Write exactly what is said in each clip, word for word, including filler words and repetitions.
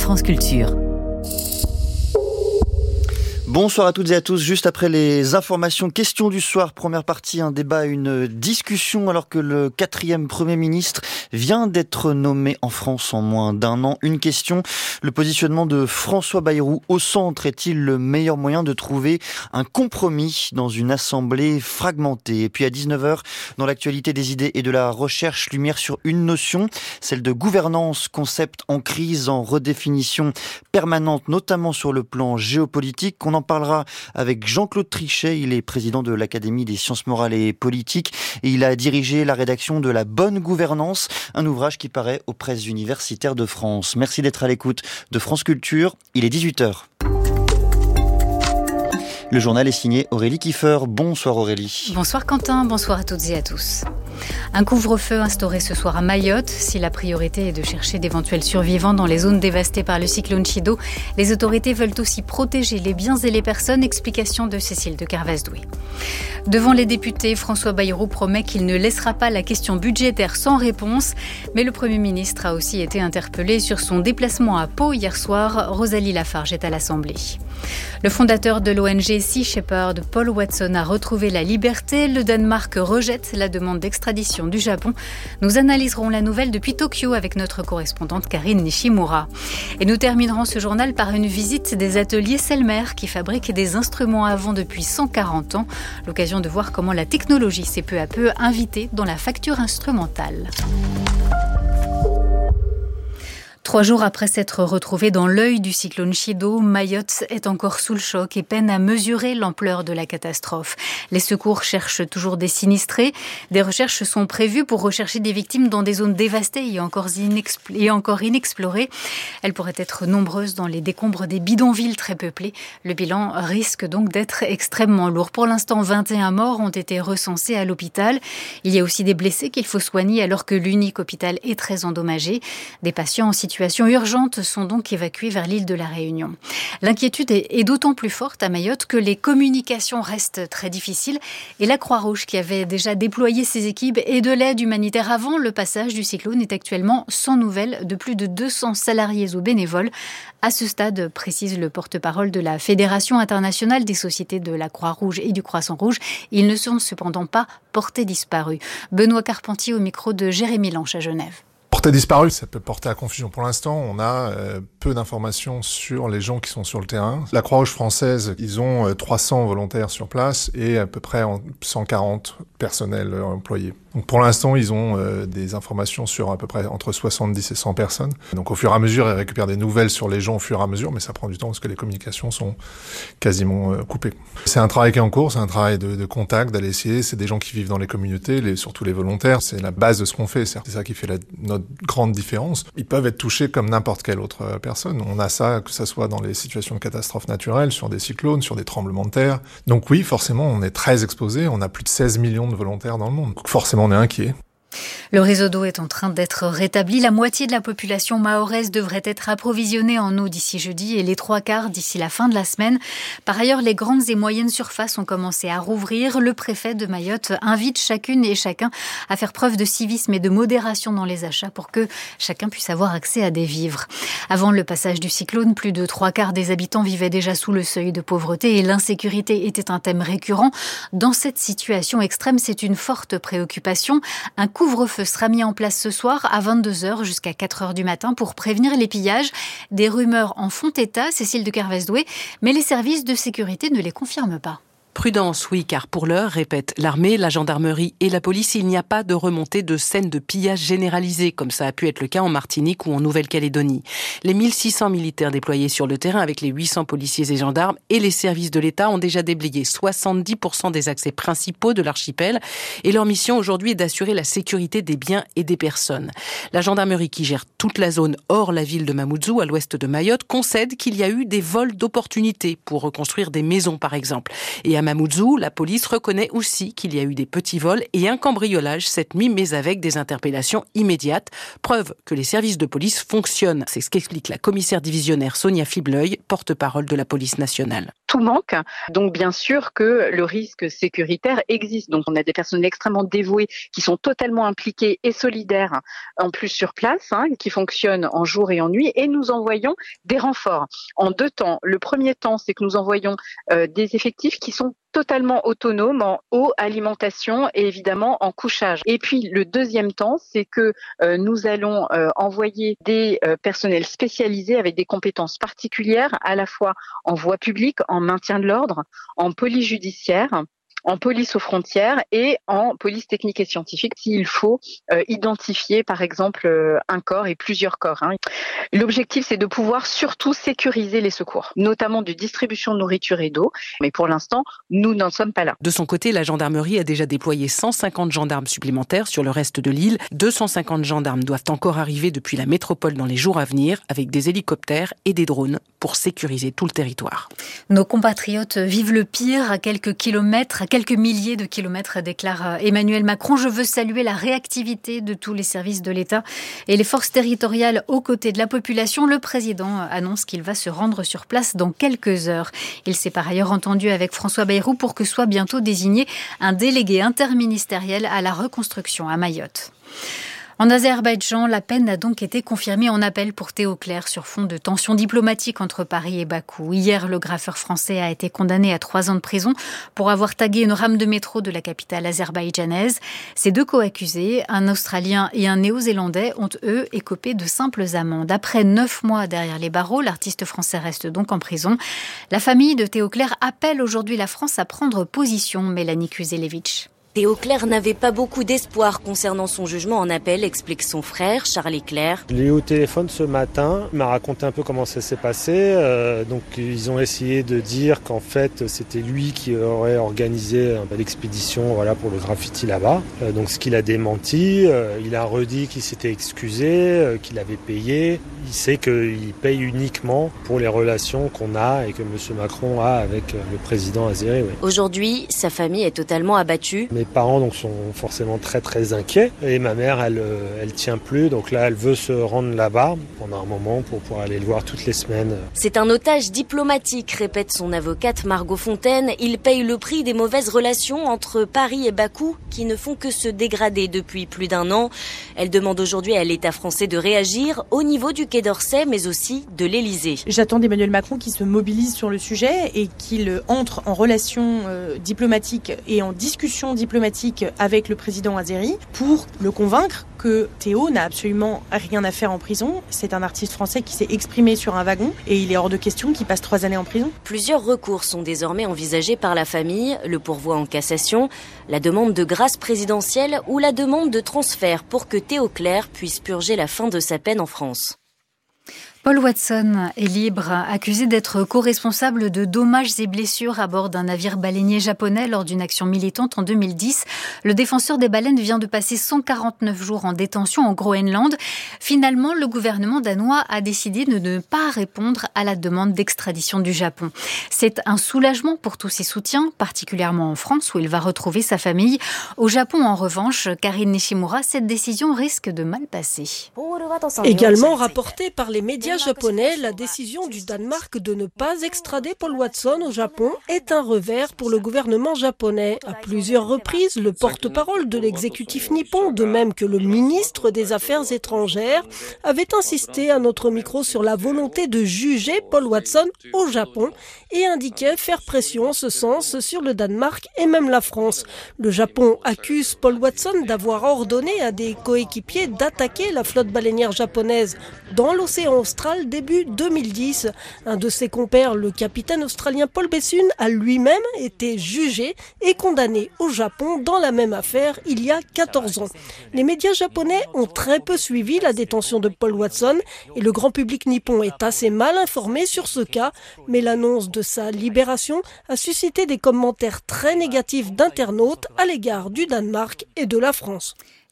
France Culture. Bonsoir à toutes et à tous. Juste après les informations, questions du soir, première partie, un débat, une discussion, alors que le quatrième Premier ministre vient d'être nommé en France en moins d'un an. Une question, le positionnement de François Bayrou au centre est-il le meilleur moyen de trouver un compromis dans une assemblée fragmentée? Et puis à dix-neuf heures, dans l'actualité des idées et de la recherche, lumière sur une notion, celle de gouvernance, concept en crise, en redéfinition permanente, notamment sur le plan géopolitique. On en parlera avec Jean-Claude Trichet, il est président de l'Académie des sciences morales et politiques et il a dirigé la rédaction de La Bonne Gouvernance, un ouvrage qui paraît aux presses universitaires de France. Merci d'être à l'écoute de France Culture, il est dix-huit heures. Le journal est signé Aurélie Kiefer. Bonsoir Aurélie. Bonsoir Quentin, bonsoir à toutes et à tous. Un couvre-feu instauré ce soir à Mayotte. Si la priorité est de chercher d'éventuels survivants dans les zones dévastées par le cyclone Chido, les autorités veulent aussi protéger les biens et les personnes. Explication de Cécile de Kervasdoué. Devant les députés, François Bayrou promet qu'il ne laissera pas la question budgétaire sans réponse. Mais le Premier ministre a aussi été interpellé sur son déplacement à Pau hier soir. Rosalie Lafarge est à l'Assemblée. Le fondateur de l'O N G Sea Shepherd, Paul Watson, a retrouvé la liberté. Le Danemark rejette la demande d'extradition du Japon. Nous analyserons la nouvelle depuis Tokyo avec notre correspondante Karine Nishimura. Et nous terminerons ce journal par une visite des ateliers Selmer qui fabriquent des instruments à vent depuis cent quarante ans. L'occasion de voir comment la technologie s'est peu à peu invitée dans la facture instrumentale. Trois jours après s'être retrouvé dans l'œil du cyclone Chido, Mayotte est encore sous le choc et peine à mesurer l'ampleur de la catastrophe. Les secours cherchent toujours des sinistrés. Des recherches sont prévues pour rechercher des victimes dans des zones dévastées et encore, inexpl- et encore inexplorées. Elles pourraient être nombreuses dans les décombres des bidonvilles très peuplés. Le bilan risque donc d'être extrêmement lourd. Pour l'instant, vingt et un morts ont été recensés à l'hôpital. Il y a aussi des blessés qu'il faut soigner alors que l'unique hôpital est très endommagé. Des patients en situation situations urgentes sont donc évacuées vers l'île de la Réunion. L'inquiétude est d'autant plus forte à Mayotte que les communications restent très difficiles et la Croix-Rouge, qui avait déjà déployé ses équipes et de l'aide humanitaire avant le passage du cyclone, est actuellement sans nouvelles de plus de deux cents salariés ou bénévoles. À ce stade, précise le porte-parole de la Fédération internationale des sociétés de la Croix-Rouge et du Croissant-Rouge, ils ne sont cependant pas portés disparus. Benoît Carpentier au micro de Jérémy Lanche à Genève. Porté disparu, ça peut porter à confusion. Pour l'instant, on a euh, peu d'informations sur les gens qui sont sur le terrain. La Croix-Rouge française, ils ont euh, trois cents volontaires sur place et à peu près cent quarante personnels euh, employés. Donc pour l'instant, ils ont euh, des informations sur à peu près entre soixante-dix et cent personnes. Donc au fur et à mesure, ils récupèrent des nouvelles sur les gens au fur et à mesure, mais ça prend du temps parce que les communications sont quasiment euh, coupées. C'est un travail qui est en cours, c'est un travail de, de contact, d'aller essayer. C'est des gens qui vivent dans les communautés, les, surtout les volontaires. C'est la base de ce qu'on fait. C'est ça qui fait la, notre grande différence. Ils peuvent être touchés comme n'importe quelle autre personne. On a ça, que ça soit dans les situations de catastrophes naturelles, sur des cyclones, sur des tremblements de terre. Donc oui, forcément, on est très exposé. On a plus de seize millions de volontaires dans le monde. Donc forcément, on est inquiet. Le réseau d'eau est en train d'être rétabli. La moitié de la population mahoraise devrait être approvisionnée en eau d'ici jeudi et les trois quarts d'ici la fin de la semaine. Par ailleurs, les grandes et moyennes surfaces ont commencé à rouvrir. Le préfet de Mayotte invite chacune et chacun à faire preuve de civisme et de modération dans les achats pour que chacun puisse avoir accès à des vivres. Avant le passage du cyclone, plus de trois quarts des habitants vivaient déjà sous le seuil de pauvreté et l'insécurité était un thème récurrent. Dans cette situation extrême, c'est une forte préoccupation. Un couvre-feu sera mis en place ce soir à vingt-deux heures jusqu'à quatre heures du matin pour prévenir les pillages. Des rumeurs en font état, Cécile de Kervasdoué, mais les services de sécurité ne les confirment pas. Prudence, oui, car pour l'heure, répète l'armée, la gendarmerie et la police, il n'y a pas de remontée de scènes de pillage généralisées, comme ça a pu être le cas en Martinique ou en Nouvelle-Calédonie. Les mille six cents militaires déployés sur le terrain avec les huit cents policiers et gendarmes et les services de l'État ont déjà déblayé soixante-dix pour cent des accès principaux de l'archipel et leur mission aujourd'hui est d'assurer la sécurité des biens et des personnes. La gendarmerie qui gère toute la zone hors la ville de Mamoudzou, à l'ouest de Mayotte, concède qu'il y a eu des vols d'opportunités pour reconstruire des maisons par exemple. Et à Mamoudzou, la police reconnaît aussi qu'il y a eu des petits vols et un cambriolage cette nuit, mais avec des interpellations immédiates. Preuve que les services de police fonctionnent. C'est ce qu'explique la commissaire divisionnaire Sonia Fibleuil, porte-parole de la police nationale. Tout manque, donc bien sûr que le risque sécuritaire existe. Donc on a des personnes extrêmement dévouées qui sont totalement impliquées et solidaires, en plus sur place, hein, qui fonctionnent en jour et en nuit, et nous envoyons des renforts en deux temps. Le premier temps, c'est que nous envoyons euh, des effectifs qui sont totalement autonomes en eau, alimentation et évidemment en couchage. Et puis le deuxième temps, c'est que euh, nous allons euh, envoyer des euh, personnels spécialisés avec des compétences particulières, à la fois en voie publique, en maintien de l'ordre, en police judiciaire, en police aux frontières et en police technique et scientifique s'il faut euh, identifier par exemple euh, un corps et plusieurs corps. Hein. L'objectif, c'est de pouvoir surtout sécuriser les secours, notamment de distribution de nourriture et d'eau. Mais pour l'instant, nous n'en sommes pas là. De son côté, la gendarmerie a déjà déployé cent cinquante gendarmes supplémentaires sur le reste de l'île. deux cent cinquante gendarmes doivent encore arriver depuis la métropole dans les jours à venir avec des hélicoptères et des drones pour sécuriser tout le territoire. Nos compatriotes vivent le pire à quelques kilomètres, à quelques milliers de kilomètres, déclare Emmanuel Macron. Je veux saluer la réactivité de tous les services de l'État et les forces territoriales aux côtés de la population. Le président annonce qu'il va se rendre sur place dans quelques heures. Il s'est par ailleurs entendu avec François Bayrou pour que soit bientôt désigné un délégué interministériel à la reconstruction à Mayotte. En Azerbaïdjan, la peine a donc été confirmée en appel pour Théo Clair sur fond de tensions diplomatiques entre Paris et Bakou. Hier, le graffeur français a été condamné à trois ans de prison pour avoir tagué une rame de métro de la capitale azerbaïdjanaise. Ces deux co-accusés, un Australien et un Néo-Zélandais, ont eux écopé de simples amendes. Après neuf mois derrière les barreaux, l'artiste français reste donc en prison. La famille de Théo Clair appelle aujourd'hui la France à prendre position. Mélanie Kuzelevich. Théo Clair n'avait pas beaucoup d'espoir concernant son jugement en appel, explique son frère, Charles Clair. Je l'ai eu au téléphone ce matin, il m'a raconté un peu comment ça s'est passé. Euh, donc ils ont essayé de dire qu'en fait c'était lui qui aurait organisé l'expédition voilà, pour le graffiti là-bas. Euh, donc ce qu'il a démenti, euh, il a redit qu'il s'était excusé, euh, qu'il avait payé. Il sait qu'il paye uniquement pour les relations qu'on a et que M. Macron a avec le président azéri. Oui. Aujourd'hui, sa famille est totalement abattue. Mes parents donc, sont forcément très très inquiets et ma mère elle, elle tient plus, donc là elle veut se rendre là-bas pendant un moment pour pouvoir aller le voir toutes les semaines. C'est un otage diplomatique, répète son avocate Margot Fontaine. Il paye le prix des mauvaises relations entre Paris et Bakou qui ne font que se dégrader depuis plus d'un an. Elle demande aujourd'hui à l'État français de réagir au niveau du Quai d'Orsay mais aussi de l'Élysée. J'attends d'Emmanuel Macron qui se mobilise sur le sujet et qu'il entre en relation euh, diplomatique et en discussion diplomatique avec le président azéri pour le convaincre que Théo n'a absolument rien à faire en prison. C'est un artiste français qui s'est exprimé sur un wagon et il est hors de question qu'il passe trois années en prison. Plusieurs recours sont désormais envisagés par la famille, le pourvoi en cassation, la demande de grâce présidentielle ou la demande de transfert pour que Théo Clair puisse purger la fin de sa peine en France. Paul Watson est libre, accusé d'être co-responsable de dommages et blessures à bord d'un navire baleinier japonais lors d'une action militante en deux mille dix. Le défenseur des baleines vient de passer cent quarante-neuf jours en détention en Groenland. Finalement, le gouvernement danois a décidé de ne pas répondre à la demande d'extradition du Japon. C'est un soulagement pour tous ses soutiens, particulièrement en France où il va retrouver sa famille. Au Japon, en revanche, Karine Nishimura, cette décision risque de mal passer. Également rapporté par les médias japonais, la décision du Danemark de ne pas extrader Paul Watson au Japon est un revers pour le gouvernement japonais. À plusieurs reprises, le porte-parole de l'exécutif nippon, de même que le ministre des Affaires étrangères, avait insisté à notre micro sur la volonté de juger Paul Watson au Japon et indiquait faire pression en ce sens sur le Danemark et même la France. Le Japon accuse Paul Watson d'avoir ordonné à des coéquipiers d'attaquer la flotte baleinière japonaise dans l'océan austral début deux mille dix. Un de ses compères, le capitaine australien Paul Bessun, a lui-même été jugé et condamné au Japon dans la même affaire il y a quatorze ans. Les médias japonais ont très peu suivi la détention de Paul Watson et le grand public nippon est assez mal informé sur ce cas, mais l'annonce de sa libération a suscité des commentaires très négatifs d'internautes à l'égard du Danemark et de la France.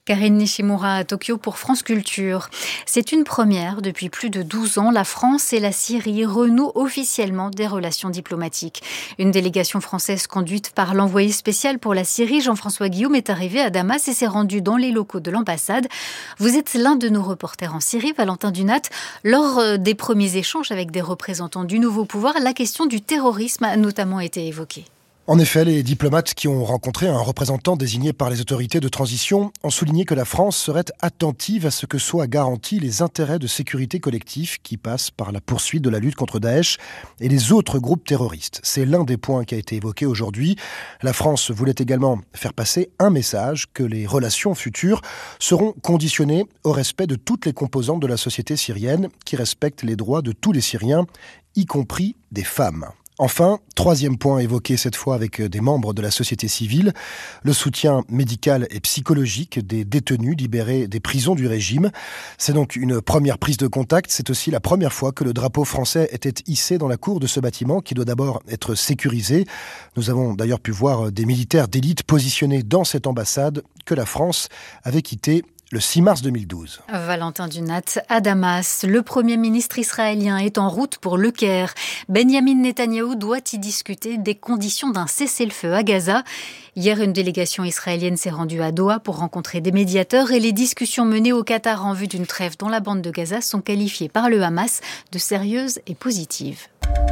Karine Nishimura à Tokyo pour France Culture. C'est une première. Depuis plus de douze ans, la France et la Syrie renouent officiellement des relations diplomatiques. Une délégation française conduite par l'envoyé spécial pour la Syrie, Jean-François Guillaume, est arrivée à Damas et s'est rendu dans les locaux de l'ambassade. Vous êtes l'un de nos reporters en Syrie, Valentin Dunat. Lors des premiers échanges avec des représentants du nouveau pouvoir, la question du terrorisme a notamment été évoquée. En effet, les diplomates qui ont rencontré un représentant désigné par les autorités de transition ont souligné que la France serait attentive à ce que soient garantis les intérêts de sécurité collectifs qui passent par la poursuite de la lutte contre Daesh et les autres groupes terroristes. C'est l'un des points qui a été évoqué aujourd'hui. La France voulait également faire passer un message que les relations futures seront conditionnées au respect de toutes les composantes de la société syrienne qui respectent les droits de tous les Syriens, y compris des femmes. Enfin, troisième point évoqué cette fois avec des membres de la société civile, le soutien médical et psychologique des détenus libérés des prisons du régime. C'est donc une première prise de contact. C'est aussi la première fois que le drapeau français était hissé dans la cour de ce bâtiment qui doit d'abord être sécurisé. Nous avons d'ailleurs pu voir des militaires d'élite positionnés dans cette ambassade que la France avait quittée le six mars deux mille douze. Valentin Dunat à Damas. Le Premier ministre israélien est en route pour Le Caire. Benjamin Netanyahou doit y discuter des conditions d'un cessez-le-feu à Gaza. Hier, une délégation israélienne s'est rendue à Doha pour rencontrer des médiateurs et les discussions menées au Qatar en vue d'une trêve dans la bande de Gaza sont qualifiées par le Hamas de sérieuses et positives.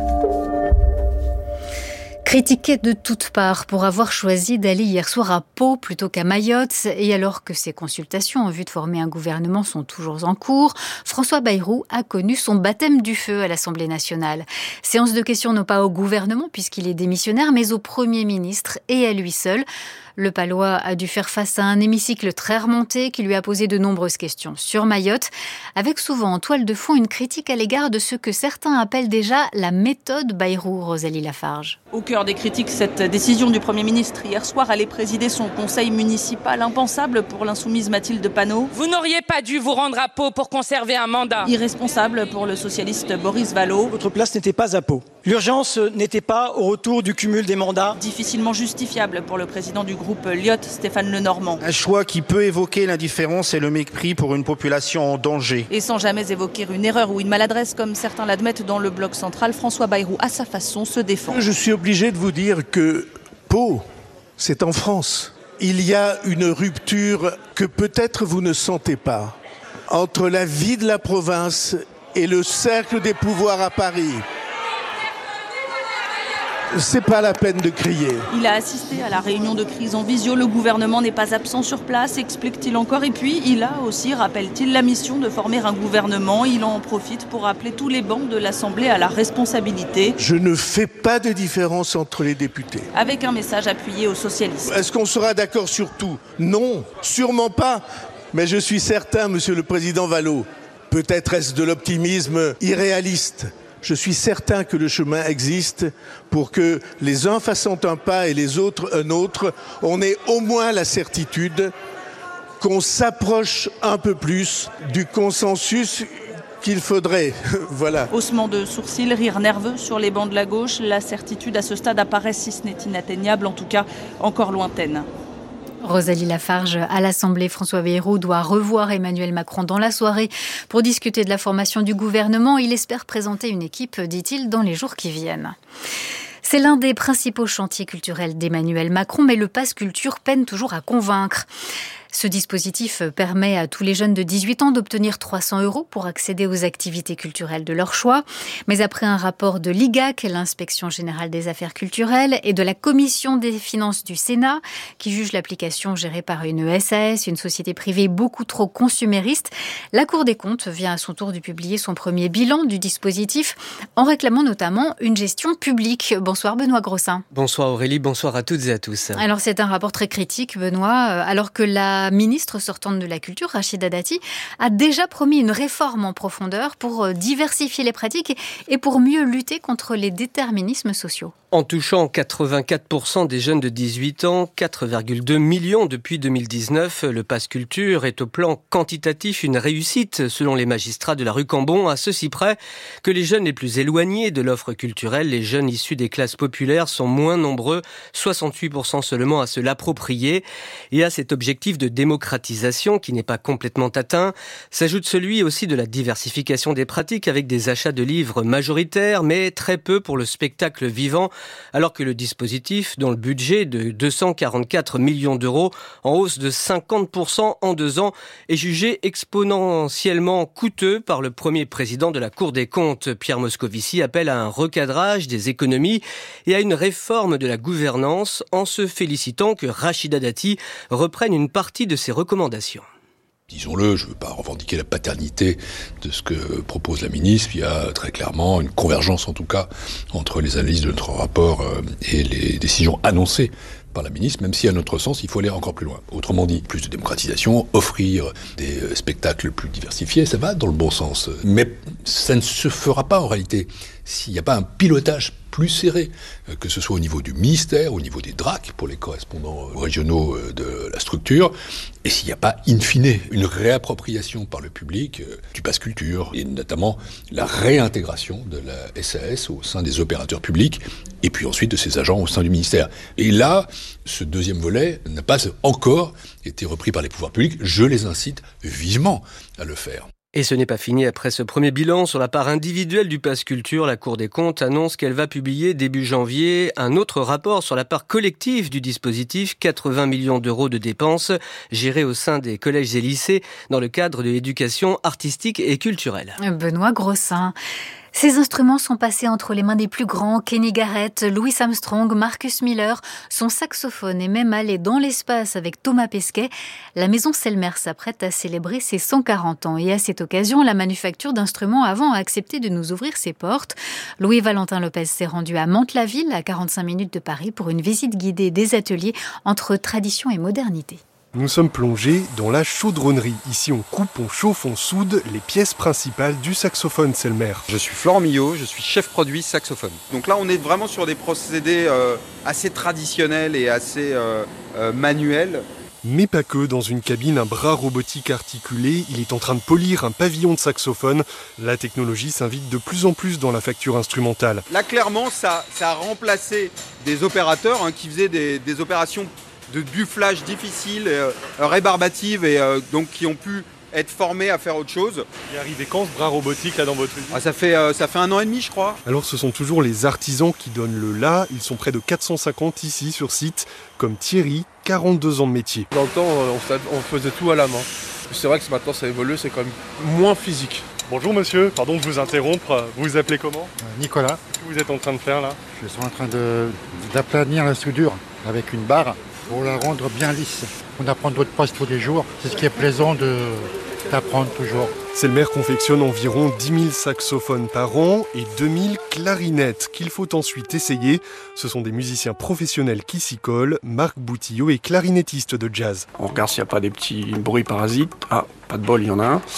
Critiqué de toutes parts pour avoir choisi d'aller hier soir à Pau plutôt qu'à Mayotte, et alors que ses consultations en vue de former un gouvernement sont toujours en cours, François Bayrou a connu son baptême du feu à l'Assemblée nationale. Séance de questions non pas au gouvernement puisqu'il est démissionnaire, mais au Premier ministre et à lui seul. Le Palois a dû faire face à un hémicycle très remonté qui lui a posé de nombreuses questions sur Mayotte, avec souvent en toile de fond une critique à l'égard de ce que certains appellent déjà la méthode Bayrou, Rosalie Lafarge. Au cœur des critiques, cette décision du Premier ministre hier soir allait présider son conseil municipal, impensable pour l'insoumise Mathilde Panot. Vous n'auriez pas dû vous rendre à Pau pour conserver un mandat. Irresponsable pour le socialiste Boris Vallaud. Votre place n'était pas à Pau. L'urgence n'était pas au retour du cumul des mandats. Difficilement justifiable pour le président du groupe Lyot, Stéphane Lenormand. Un choix qui peut évoquer l'indifférence et le mépris pour une population en danger. Et sans jamais évoquer une erreur ou une maladresse comme certains l'admettent dans le bloc central, François Bayrou, à sa façon, se défend. Je suis obligé de vous dire que Pau, c'est en France. Il y a une rupture que peut-être vous ne sentez pas entre la vie de la province et le cercle des pouvoirs à Paris. C'est pas la peine de crier. Il a assisté à la réunion de crise en visio. Le gouvernement n'est pas absent sur place, explique-t-il encore. Et puis, il a aussi, rappelle-t-il, la mission de former un gouvernement. Il en profite pour appeler tous les bancs de l'Assemblée à la responsabilité. Je ne fais pas de différence entre les députés. Avec un message appuyé aux socialistes. Est-ce qu'on sera d'accord sur tout ? Non, sûrement pas. Mais je suis certain, monsieur le président Vallaud, peut-être est-ce de l'optimisme irréaliste. Je suis certain que le chemin existe pour que les uns fassent un pas et les autres un autre. On ait au moins la certitude qu'on s'approche un peu plus du consensus qu'il faudrait. Voilà. Haussement de sourcils, rire nerveux sur les bancs de la gauche. La certitude à ce stade apparaît, si ce n'est inatteignable, en tout cas encore lointaine. Rosalie Lafarge, à l'Assemblée, François Bayrou doit revoir Emmanuel Macron dans la soirée pour discuter de la formation du gouvernement. Il espère présenter une équipe, dit-il, dans les jours qui viennent. C'est l'un des principaux chantiers culturels d'Emmanuel Macron, mais le pass culture peine toujours à convaincre. Ce dispositif permet à tous les jeunes de dix-huit ans d'obtenir trois cents euros pour accéder aux activités culturelles de leur choix. Mais après un rapport de l'I G A C, l'Inspection générale des affaires culturelles, et de la Commission des finances du Sénat, qui juge l'application gérée par une E S A S, une société privée beaucoup trop consumériste, la Cour des comptes vient à son tour de publier son premier bilan du dispositif, en réclamant notamment une gestion publique. Bonsoir Benoît Grossin. Bonsoir Aurélie, bonsoir à toutes et à tous. Alors c'est un rapport très critique Benoît, alors que la La ministre sortante de la Culture, Rachida Dati, a déjà promis une réforme en profondeur pour diversifier les pratiques et pour mieux lutter contre les déterminismes sociaux. En touchant quatre-vingt-quatre pour cent des jeunes de dix-huit ans, quatre virgule deux millions depuis deux mille dix-neuf, le Pass Culture est au plan quantitatif une réussite selon les magistrats de la rue Cambon, à ceci près que les jeunes les plus éloignés de l'offre culturelle, les jeunes issus des classes populaires, sont moins nombreux, soixante-huit pour cent seulement à se l'approprier. Et à cet objectif de démocratisation qui n'est pas complètement atteint, s'ajoute celui aussi de la diversification des pratiques avec des achats de livres majoritaires, mais très peu pour le spectacle vivant, alors que le dispositif, dont le budget de deux cent quarante-quatre millions d'euros, en hausse de cinquante pour cent en deux ans, est jugé exponentiellement coûteux par le premier président de la Cour des comptes. Pierre Moscovici appelle à un recadrage des économies et à une réforme de la gouvernance, en se félicitant que Rachida Dati reprenne une partie de ses recommandations. Disons-le, je ne veux pas revendiquer la paternité de ce que propose la ministre. Il y a très clairement une convergence, en tout cas, entre les analyses de notre rapport et les décisions annoncées par la ministre, même si à notre sens, il faut aller encore plus loin. Autrement dit, plus de démocratisation, offrir des spectacles plus diversifiés, ça va dans le bon sens. Mais ça ne se fera pas en réalité s'il n'y a pas un pilotage plus serré, que ce soit au niveau du ministère, au niveau des D R A C, pour les correspondants régionaux de la structure, et s'il n'y a pas, in fine, une réappropriation par le public du Pass Culture, et notamment la réintégration de la S A S au sein des opérateurs publics, et puis ensuite de ses agents au sein du ministère. Et là, ce deuxième volet n'a pas encore été repris par les pouvoirs publics. Je les incite vivement à le faire. Et ce n'est pas fini. Après ce premier bilan sur la part individuelle du Pass Culture, la Cour des comptes annonce qu'elle va publier début janvier un autre rapport sur la part collective du dispositif, quatre-vingts millions d'euros de dépenses gérées au sein des collèges et lycées dans le cadre de l'éducation artistique et culturelle. Benoît Grossin. Ces instruments sont passés entre les mains des plus grands, Kenny Garrett, Louis Armstrong, Marcus Miller. Son saxophone est même allé dans l'espace avec Thomas Pesquet. La maison Selmer s'apprête à célébrer ses cent quarante ans. Et à cette occasion, la manufacture d'instruments avant a accepté de nous ouvrir ses portes. Louis-Valentin Lopez s'est rendu à Mantes-la-Ville, à quarante-cinq minutes de Paris, pour une visite guidée des ateliers entre tradition et modernité. Nous sommes plongés dans la chaudronnerie. Ici, on coupe, on chauffe, on soude les pièces principales du saxophone Selmer. Je suis Florent Millot, je suis chef produit saxophone. Donc là, on est vraiment sur des procédés euh, assez traditionnels et assez euh, euh, manuels. Mais pas que, dans une cabine, un bras robotique articulé, il est en train de polir un pavillon de saxophone. La technologie s'invite de plus en plus dans la facture instrumentale. Là, clairement, ça, ça a remplacé des opérateurs hein, qui faisaient des, des opérations de bufflage difficiles, euh, rébarbatives et euh, donc qui ont pu être formés à faire autre chose. Il est arrivé quand ce bras robotique là dans votre usine ? ah, ça, fait, euh, ça fait un an et demi je crois. Alors ce sont toujours les artisans qui donnent le là, ils sont près de quatre cent cinquante ici sur site, comme Thierry, quarante-deux ans de métier. Dans le temps on, on faisait tout à la main. C'est vrai que maintenant ça évolue, c'est quand même moins physique. Bonjour monsieur, pardon de vous interrompre, vous vous appelez comment ? Nicolas. Qu'est-ce que vous êtes en train de faire là ? Je suis en train de, d'aplanir la soudure avec une barre pour la rendre bien lisse. On apprend d'autres postes tous les jours, c'est ce qui est plaisant de, d'apprendre toujours. Selmer confectionne environ dix mille saxophones par an et deux mille clarinettes qu'il faut ensuite essayer. Ce sont des musiciens professionnels qui s'y collent. Marc Boutillot est clarinettiste de jazz. On regarde s'il n'y a pas des petits bruits parasites. Ah, pas de bol, il y en a un.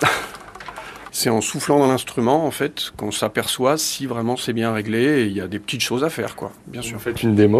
C'est en soufflant dans l'instrument, en fait, qu'on s'aperçoit si vraiment c'est bien réglé et il y a des petites choses à faire, quoi, bien sûr. Vous faites une démo ?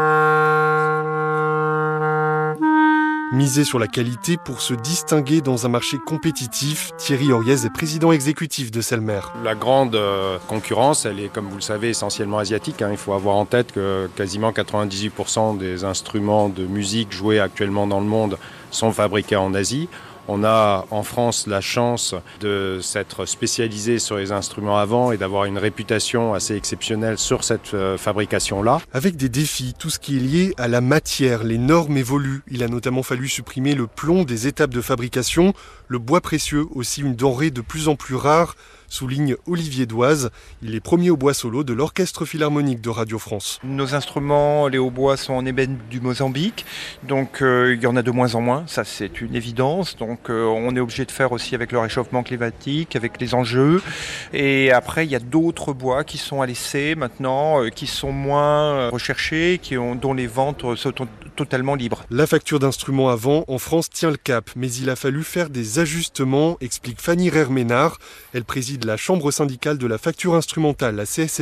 Miser sur la qualité pour se distinguer dans un marché compétitif, Thierry Oriez est président exécutif de Selmer. La grande euh, concurrence, elle est, comme vous le savez, essentiellement asiatique. Hein. Il faut avoir en tête que quasiment quatre-vingt-dix-huit pour cent des instruments de musique joués actuellement dans le monde sont fabriqués en Asie. On a en France la chance de s'être spécialisé sur les instruments à vent et d'avoir une réputation assez exceptionnelle sur cette euh, fabrication-là. Avec des défis, tout ce qui est lié à la matière, les normes évoluent. Il a notamment fallu supprimer le plomb des étapes de fabrication, le bois précieux, aussi une denrée de plus en plus rare, souligne Olivier Doise. Il est premier au bois solo de l'Orchestre Philharmonique de Radio France. Nos instruments, les hautbois, sont en ébène du Mozambique, donc euh, il y en a de moins en moins, ça c'est une évidence. Donc euh, on est obligé de faire aussi avec le réchauffement climatique, avec les enjeux. Et après il y a d'autres bois qui sont à l'essai maintenant, euh, qui sont moins recherchés, qui ont, dont les ventes sont totalement libres. La facture d'instruments à vent en France tient le cap, mais il a fallu faire des ajustements, explique Fanny Rerménard. Elle préside la chambre syndicale de la facture instrumentale, la C S F I.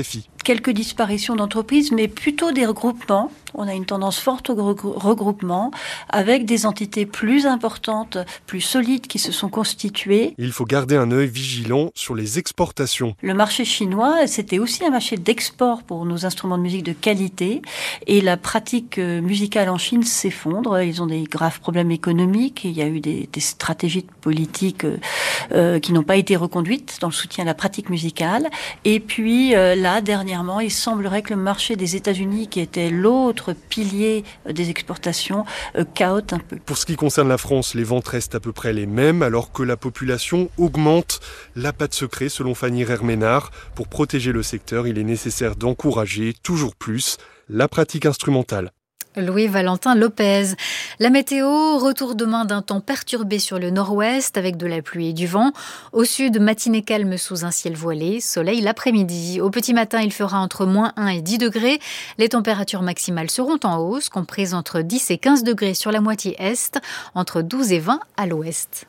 quelques disparitions d'entreprises, mais plutôt des regroupements. On a une tendance forte au regroupement, avec des entités plus importantes, plus solides qui se sont constituées. Il faut garder un œil vigilant sur les exportations. Le marché chinois, c'était aussi un marché d'export pour nos instruments de musique de qualité, et la pratique musicale en Chine s'effondre. Ils ont des graves problèmes économiques, il y a eu des, des stratégies politiques euh, qui n'ont pas été reconduites dans le soutien à la pratique musicale. Et puis euh, là, dernièrement, il semblerait que le marché des États-Unis, qui était l'autre pilier des exportations, euh, caote un peu. Pour ce qui concerne la France, les ventes restent à peu près les mêmes alors que la population augmente. Là, pas de secret, selon Fanny Rerménard. Pour protéger le secteur, il est nécessaire d'encourager toujours plus la pratique instrumentale. Louis-Valentin Lopez. La météo, retour demain d'un temps perturbé sur le nord-ouest avec de la pluie et du vent. Au sud, matinée calme sous un ciel voilé, soleil l'après-midi. Au petit matin, il fera entre moins un et dix degrés. Les températures maximales seront en hausse, comprises entre dix et quinze degrés sur la moitié est, entre douze et vingt à l'ouest.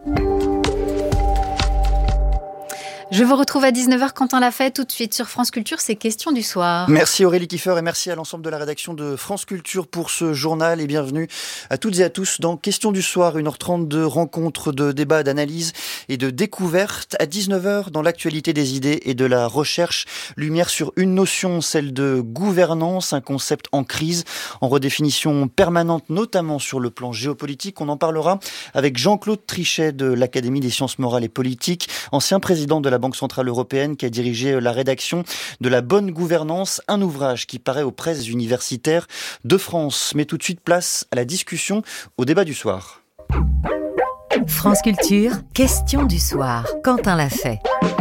Je vous retrouve à dix-neuf heures, Quentin l'a fait tout de suite sur France Culture, c'est Questions du soir. Merci Aurélie Kiefer et merci à l'ensemble de la rédaction de France Culture pour ce journal et bienvenue à toutes et à tous dans Questions du soir, une heure trente de rencontres, de débats, d'analyses et de découvertes. À dix-neuf heures, dans l'actualité des idées et de la recherche, lumière sur une notion, celle de gouvernance, un concept en crise, en redéfinition permanente, notamment sur le plan géopolitique. On en parlera avec Jean-Claude Trichet de l'Académie des sciences morales et politiques, ancien président de la Banque centrale européenne qui a dirigé la rédaction de La bonne gouvernance, un ouvrage qui paraît aux presses universitaires de France. Mais tout de suite, place à la discussion, au débat du soir. France Culture, question du soir. Quentin l'a fait.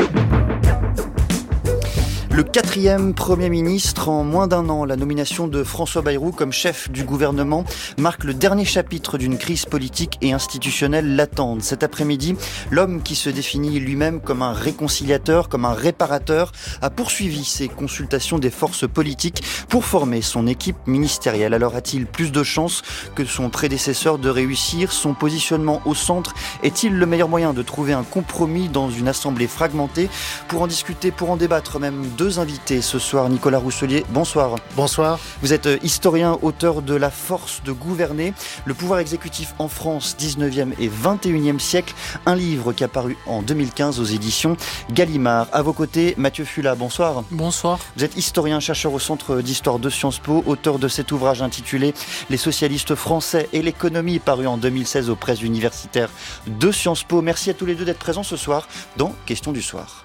Le quatrième Premier ministre en moins d'un an, la nomination de François Bayrou comme chef du gouvernement marque le dernier chapitre d'une crise politique et institutionnelle latente. Cet après-midi, l'homme qui se définit lui-même comme un réconciliateur, comme un réparateur, a poursuivi ses consultations des forces politiques pour former son équipe ministérielle. Alors a-t-il plus de chances que son prédécesseur de réussir? Son positionnement au centre est-il le meilleur moyen de trouver un compromis dans une assemblée fragmentée? Pour en discuter, pour en débattre même, deux invités ce soir. Nicolas Rousselier, bonsoir. Bonsoir. Vous êtes historien, auteur de La force de gouverner, le pouvoir exécutif en France, dix-neuvième et vingt et unième siècle, un livre qui a paru en deux mille quinze aux éditions Gallimard. À vos côtés, Mathieu Fulat, bonsoir. Bonsoir. Vous êtes historien, chercheur au Centre d'histoire de Sciences Po, auteur de cet ouvrage intitulé Les socialistes français et l'économie, paru en deux mille seize aux presses universitaires de Sciences Po. Merci à tous les deux d'être présents ce soir dans Questions du soir.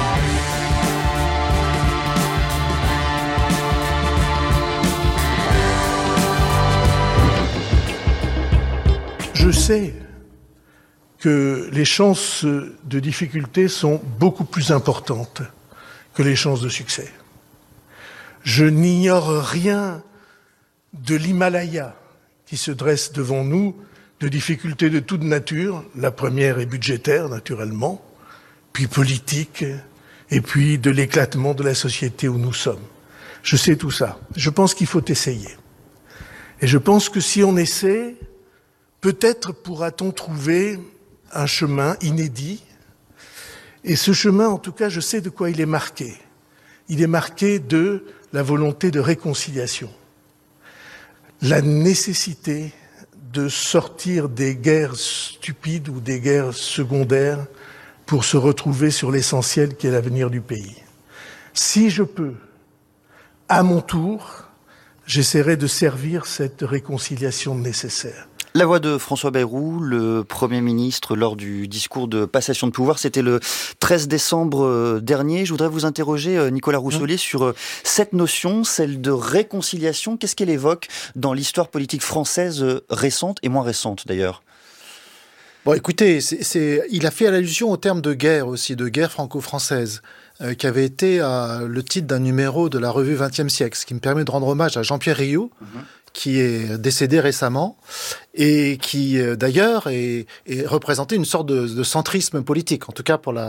Je sais que les chances de difficulté sont beaucoup plus importantes que les chances de succès. Je n'ignore rien de l'Himalaya qui se dresse devant nous, de difficultés de toute nature. La première est budgétaire, naturellement, puis politique, et puis de l'éclatement de la société où nous sommes. Je sais tout ça. Je pense qu'il faut essayer. Et je pense que si on essaie, peut-être pourra-t-on trouver un chemin inédit. Et ce chemin, en tout cas, je sais de quoi il est marqué. Il est marqué de la volonté de réconciliation. La nécessité de sortir des guerres stupides ou des guerres secondaires pour se retrouver sur l'essentiel qui est l'avenir du pays. Si je peux, à mon tour, j'essaierai de servir cette réconciliation nécessaire. La voix de François Bayrou, le Premier ministre, lors du discours de passation de pouvoir, c'était le treize décembre dernier. Je voudrais vous interroger, Nicolas Rousselier, mmh. sur cette notion, celle de réconciliation. Qu'est-ce qu'elle évoque dans l'histoire politique française récente et moins récente d'ailleurs ? Bon, écoutez, c'est, c'est, il a fait allusion au terme de guerre aussi, de guerre franco-française, euh, qui avait été euh, le titre d'un numéro de la revue vingtième siècle, ce qui me permet de rendre hommage à Jean-Pierre Riou, mmh. qui est décédé récemment et qui, d'ailleurs, est, est représenté une sorte de, de centrisme politique, en tout cas pour la,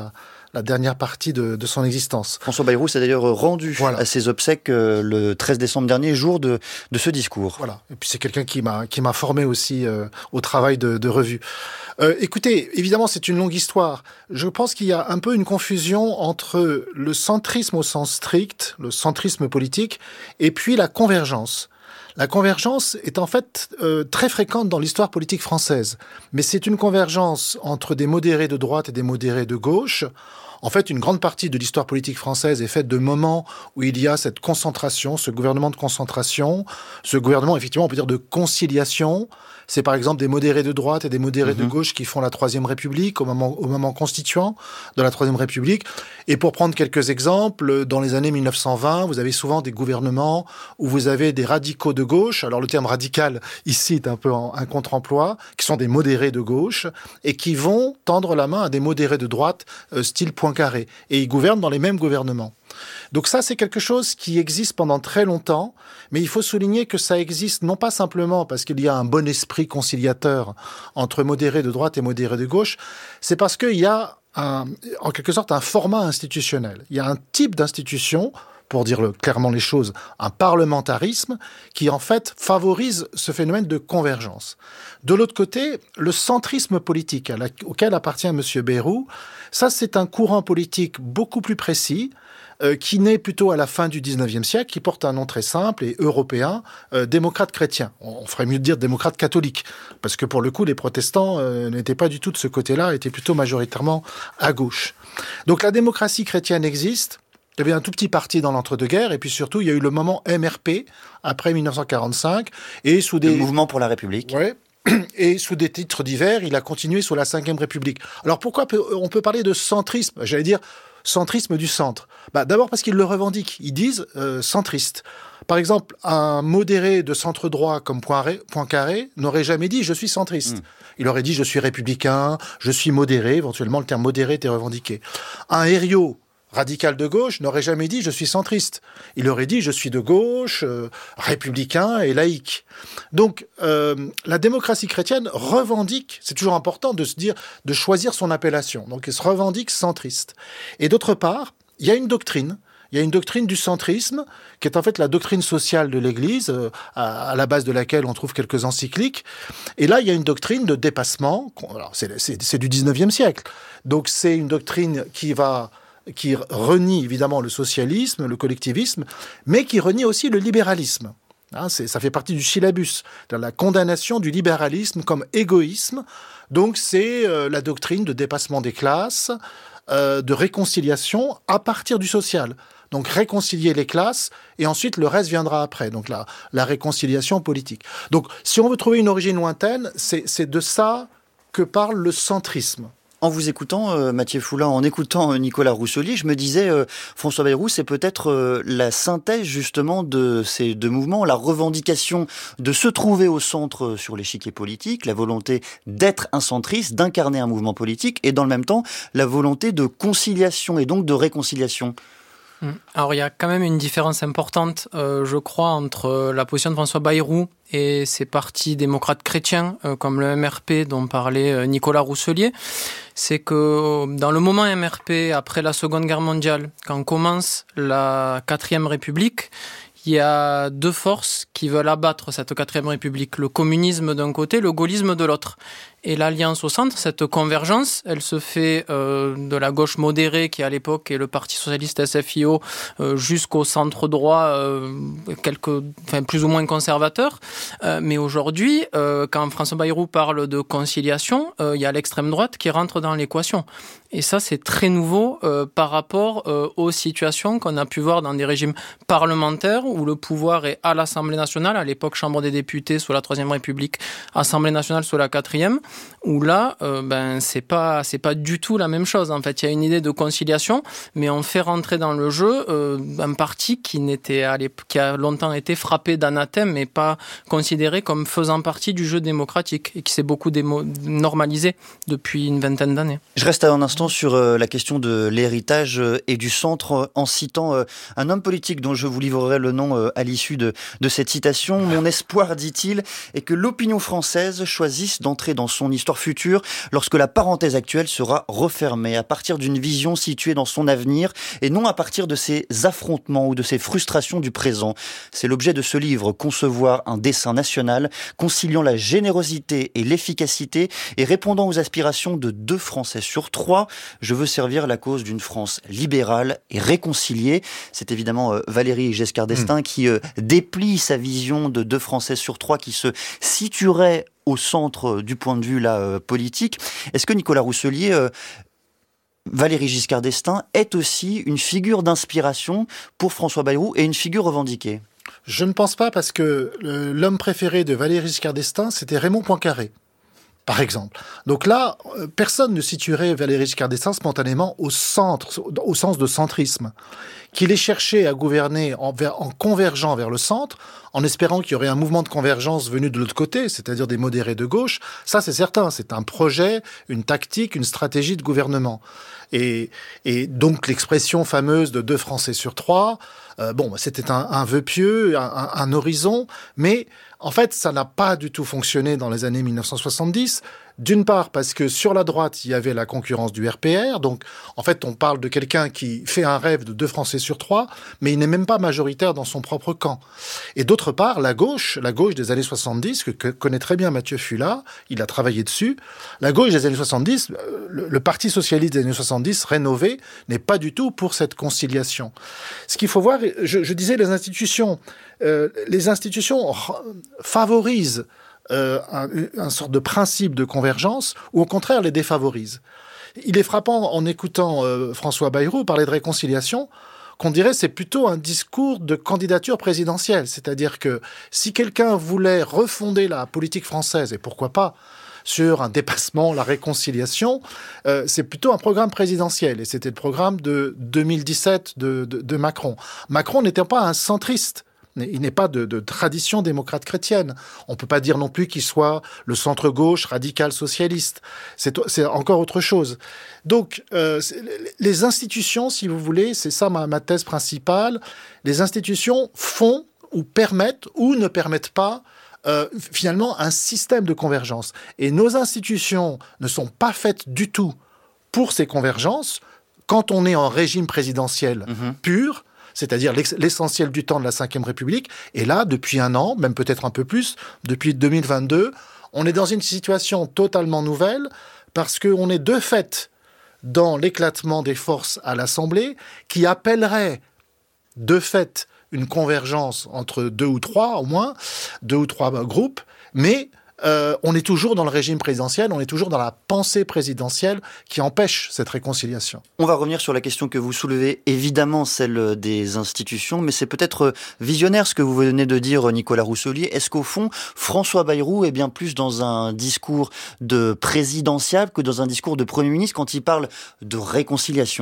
la dernière partie de, de son existence. François Bayrou s'est d'ailleurs rendu voilà. à ses obsèques euh, le treize décembre dernier, jour de, de ce discours. Voilà. Et puis c'est quelqu'un qui m'a, qui m'a formé aussi euh, au travail de, de revue. Euh, écoutez, évidemment, c'est une longue histoire. Je pense qu'il y a un peu une confusion entre le centrisme au sens strict, le centrisme politique, et puis la convergence. La convergence est en fait euh, très fréquente dans l'histoire politique française, mais c'est une convergence entre des modérés de droite et des modérés de gauche. En fait, une grande partie de l'histoire politique française est faite de moments où il y a cette concentration, ce gouvernement de concentration, ce gouvernement, effectivement, on peut dire de conciliation. C'est par exemple des modérés de droite et des modérés mmh. de gauche qui font la Troisième République au moment, au moment constituant de la Troisième République. Et pour prendre quelques exemples, dans les années mille neuf cent vingt, vous avez souvent des gouvernements où vous avez des radicaux de gauche. Alors le terme radical ici est un peu en, un contre-emploi, qui sont des modérés de gauche et qui vont tendre la main à des modérés de droite, euh, style Poincaré. Et ils gouvernent dans les mêmes gouvernements. Donc ça, c'est quelque chose qui existe pendant très longtemps, mais il faut souligner que ça existe non pas simplement parce qu'il y a un bon esprit conciliateur entre modérés de droite et modérés de gauche, c'est parce qu'il y a un, en quelque sorte un format institutionnel. Il y a un type d'institution, pour dire clairement les choses, un parlementarisme qui en fait favorise ce phénomène de convergence. De l'autre côté, le centrisme politique à la, auquel appartient M. Bayrou, ça c'est un courant politique beaucoup plus précis, Euh, qui naît plutôt à la fin du dix-neuvième siècle, qui porte un nom très simple et européen, euh, démocrate chrétien. On, on ferait mieux de dire démocrate catholique, parce que pour le coup, les protestants euh, n'étaient pas du tout de ce côté-là, étaient plutôt majoritairement à gauche. Donc la démocratie chrétienne existe. Il y avait un tout petit parti dans l'entre-deux-guerres, et puis surtout, il y a eu le moment M R P, après mille neuf cent quarante-cinq, et sous des... Le mouvement pour la République. Ouais. Et sous des titres divers, il a continué sous la cinquième République. Alors pourquoi on peut parler de centrisme ? J'allais dire centrisme du centre. Bah, d'abord parce qu'ils le revendiquent. Ils disent euh, centriste. Par exemple, un modéré de centre droit comme Poincaré n'aurait jamais dit « je suis centriste mmh. ». Il aurait dit « je suis républicain, je suis modéré ». Éventuellement, le terme modéré était revendiqué. Un Herriot radical de gauche n'aurait jamais dit « je suis centriste ». Il aurait dit « je suis de gauche, euh, républicain et laïque ». Donc, euh, la démocratie chrétienne revendique, c'est toujours important de se dire, de choisir son appellation. Donc, elle se revendique centriste. Et d'autre part, il y a une doctrine, il y a une doctrine du centrisme, qui est en fait la doctrine sociale de l'Église, euh, à, à la base de laquelle on trouve quelques encycliques. Et là, il y a une doctrine de dépassement, alors c'est, c'est, c'est du dix-neuvième siècle. Donc, c'est une doctrine qui va... qui renie évidemment le socialisme, le collectivisme, mais qui renie aussi le libéralisme. Hein, c'est, ça fait partie du syllabus, de la condamnation du libéralisme comme égoïsme. Donc c'est euh, la doctrine de dépassement des classes, euh, de réconciliation à partir du social. Donc réconcilier les classes, et ensuite le reste viendra après, donc la, la réconciliation politique. Donc si on veut trouver une origine lointaine, c'est, c'est de ça que parle le centrisme. En vous écoutant, euh, Mathieu Foulin, en écoutant euh, Nicolas Rousselier, je me disais, euh, François Bayrou, c'est peut-être euh, la synthèse justement de ces deux mouvements, la revendication de se trouver au centre euh, sur l'échiquier politique, la volonté d'être un centriste, d'incarner un mouvement politique, et dans le même temps, la volonté de conciliation et donc de réconciliation. Alors il y a quand même une différence importante, euh, je crois, entre la position de François Bayrou et ses partis démocrates chrétiens, euh, comme le M R P dont parlait euh, Nicolas Rousselier. C'est que dans le moment M R P, après la Seconde Guerre mondiale, quand commence la Quatrième République, il y a deux forces qui veulent abattre cette Quatrième République, le communisme d'un côté, le gaullisme de l'autre. Et l'alliance au centre, cette convergence, elle se fait euh, de la gauche modérée qui à l'époque est le Parti socialiste S F I O euh, jusqu'au centre droit, euh, quelques, enfin plus ou moins conservateur. Euh, mais aujourd'hui, euh, quand François Bayrou parle de conciliation, euh, il y a l'extrême droite qui rentre dans l'équation. Et ça, c'est très nouveau euh, par rapport euh, aux situations qu'on a pu voir dans des régimes parlementaires où le pouvoir est à l'Assemblée nationale, à l'époque Chambre des députés sous la Troisième République, Assemblée nationale sous la Quatrième, où là, euh, ben c'est pas c'est pas du tout la même chose. En fait, il y a une idée de conciliation, mais on fait rentrer dans le jeu euh, un parti qui n'était à l'époque, qui a longtemps été frappé d'anathème et pas considéré comme faisant partie du jeu démocratique et qui s'est beaucoup démo- normalisé depuis une vingtaine d'années. Je reste un instant sur euh, la question de l'héritage euh, et du centre euh, en citant euh, un homme politique dont je vous livrerai le nom euh, à l'issue de, de cette citation. Mon espoir, dit-il, est que l'opinion française choisisse d'entrer dans son histoire future lorsque la parenthèse actuelle sera refermée, à partir d'une vision située dans son avenir et non à partir de ses affrontements ou de ses frustrations du présent. C'est l'objet de ce livre, concevoir un dessein national, conciliant la générosité et l'efficacité et répondant aux aspirations de deux Français sur trois. Je veux servir la cause d'une France libérale et réconciliée. C'est évidemment euh, Valéry Giscard d'Estaing mmh. qui euh, déplie sa vision de deux Français sur trois qui se situerait au centre du point de vue là, euh, politique. Est-ce que Nicolas Rousselier, euh, Valéry Giscard d'Estaing est aussi une figure d'inspiration pour François Bayrou et une figure revendiquée? Je ne pense pas, parce que l'homme préféré de Valéry Giscard d'Estaing, c'était Raymond Poincaré, par exemple. Donc là, personne ne situerait Valéry Giscard d'Estaing spontanément au centre, au sens de centrisme. Qu'il ait cherché à gouverner en, vers, en convergeant vers le centre, en espérant qu'il y aurait un mouvement de convergence venu de l'autre côté, c'est-à-dire des modérés de gauche, ça c'est certain, c'est un projet, une tactique, une stratégie de gouvernement. Et, et donc l'expression fameuse de deux Français sur trois, euh, bon, c'était un, un vœu pieux, un, un, un horizon, mais en fait, ça n'a pas du tout fonctionné dans les années mille neuf cent soixante-dix. D'une part, parce que sur la droite, il y avait la concurrence du R P R. Donc, en fait, on parle de quelqu'un qui fait un rêve de deux Français sur trois, mais il n'est même pas majoritaire dans son propre camp. Et d'autre part, la gauche, la gauche des années soixante-dix, que, que connaît très bien Mathieu Fulat, il a travaillé dessus. La gauche des années soixante-dix, le, le Parti socialiste des années soixante-dix, rénové, n'est pas du tout pour cette conciliation. Ce qu'il faut voir, je, je disais, les institutions, euh, les institutions favorisent Euh, un, un sorte de principe de convergence, ou au contraire les défavorise. Il est frappant, en écoutant euh, François Bayrou parler de réconciliation, qu'on dirait c'est plutôt un discours de candidature présidentielle. C'est-à-dire que si quelqu'un voulait refonder la politique française, et pourquoi pas, sur un dépassement, la réconciliation, euh, c'est plutôt un programme présidentiel. Et c'était le programme de deux mille dix-sept de, de, de Macron. Macron n'était pas un centriste. Il n'est pas de, de tradition démocrate chrétienne. On ne peut pas dire non plus qu'il soit le centre-gauche radical socialiste. C'est, c'est encore autre chose. Donc, euh, les institutions, si vous voulez, c'est ça ma, ma thèse principale, les institutions font ou permettent ou ne permettent pas euh, finalement un système de convergence. Et nos institutions ne sont pas faites du tout pour ces convergences quand on est en régime présidentiel mmh. pur, c'est-à-dire l'essentiel du temps de la cinquième République. Et là, depuis un an, même peut-être un peu plus, depuis deux mille vingt-deux, on est dans une situation totalement nouvelle parce qu'on est de fait dans l'éclatement des forces à l'Assemblée qui appellerait de fait une convergence entre deux ou trois, au moins, deux ou trois groupes, mais Euh, on est toujours dans le régime présidentiel, on est toujours dans la pensée présidentielle qui empêche cette réconciliation. On va revenir sur la question que vous soulevez, évidemment celle des institutions, mais c'est peut-être visionnaire ce que vous venez de dire, Nicolas Rousselier. Est-ce qu'au fond, François Bayrou est bien plus dans un discours de présidentiable que dans un discours de Premier ministre quand il parle de réconciliation ?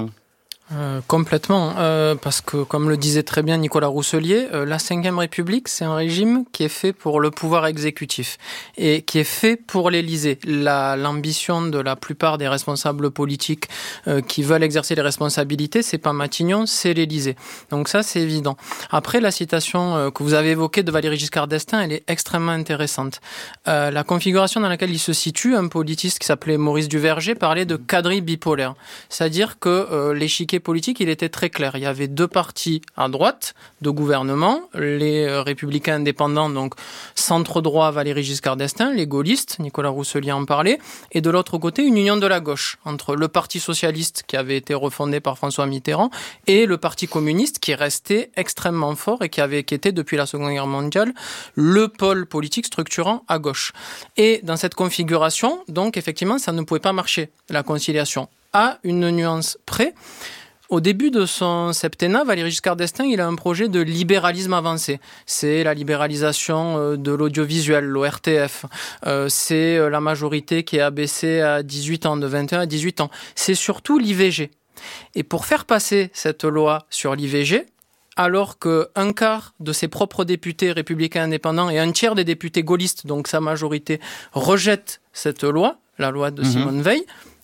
Euh, complètement, euh, parce que comme le disait très bien Nicolas Rousselier, euh, la cinquième République, c'est un régime qui est fait pour le pouvoir exécutif et qui est fait pour l'Élysée. La, l'ambition de la plupart des responsables politiques euh, qui veulent exercer les responsabilités, c'est pas Matignon, c'est l'Élysée. Donc ça, c'est évident. Après, la citation euh, que vous avez évoquée de Valéry Giscard d'Estaing, elle est extrêmement intéressante. Euh, la configuration dans laquelle il se situe, un politiste qui s'appelait Maurice Duverger parlait de quadrille bipolaire. C'est-à-dire que euh, l'échiquier politique, il était très clair. Il y avait deux partis à droite de gouvernement, les républicains indépendants, donc centre-droit Valéry Giscard d'Estaing, les gaullistes, Nicolas Rousselier en parlait, et de l'autre côté, une union de la gauche entre le Parti socialiste qui avait été refondé par François Mitterrand et le Parti communiste qui restait extrêmement fort et qui avait qui était depuis la Seconde Guerre mondiale le pôle politique structurant à gauche. Et dans cette configuration, donc effectivement, ça ne pouvait pas marcher, la conciliation. À une nuance près, au début de son septennat, Valéry Giscard d'Estaing, il a un projet de libéralisme avancé. C'est la libéralisation de l'audiovisuel, l'O R T F. Euh, c'est la majorité qui est abaissée à dix-huit ans, de vingt et un à dix-huit ans. C'est surtout l'I V G. Et pour faire passer cette loi sur l'I V G, alors qu'un quart de ses propres députés républicains indépendants et un tiers des députés gaullistes, donc sa majorité, rejettent cette loi, la loi de Simone mmh. Veil,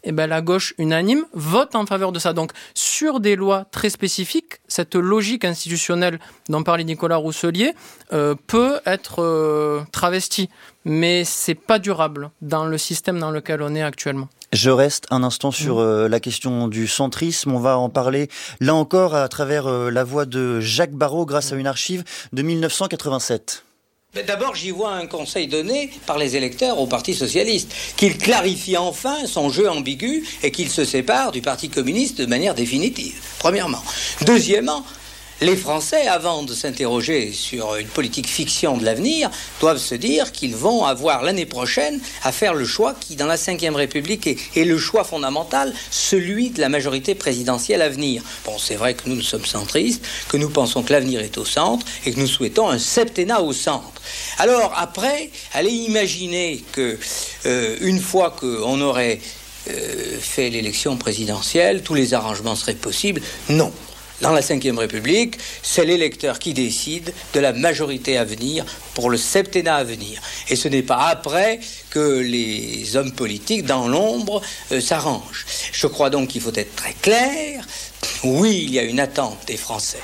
eh ben, la gauche unanime vote en faveur de ça. Donc, sur des lois très spécifiques, cette logique institutionnelle dont parlait Nicolas Rousselier euh, peut être euh, travestie, mais c'est pas durable dans le système dans lequel on est actuellement. Je reste un instant sur euh, la question du centrisme. On va en parler là encore à travers euh, la voix de Jacques Barrot grâce à une archive de mille neuf cent quatre-vingt-sept. D'abord, j'y vois un conseil donné par les électeurs au Parti socialiste, qu'il clarifie enfin son jeu ambigu et qu'il se sépare du Parti communiste de manière définitive, premièrement. Deuxièmement, les Français, avant de s'interroger sur une politique fiction de l'avenir, doivent se dire qu'ils vont avoir l'année prochaine à faire le choix qui, dans la cinquième République, est, est le choix fondamental, celui de la majorité présidentielle à venir. Bon, c'est vrai que nous, nous sommes centristes, que nous pensons que l'avenir est au centre et que nous souhaitons un septennat au centre. Alors, après, allez imaginer que, euh, une fois qu'on aurait euh, fait l'élection présidentielle, tous les arrangements seraient possibles. Non. Dans la cinquième République, c'est l'électeur qui décide de la majorité à venir pour le septennat à venir. Et ce n'est pas après que les hommes politiques, dans l'ombre, euh, s'arrangent. Je crois donc qu'il faut être très clair. Oui, il y a une attente des Français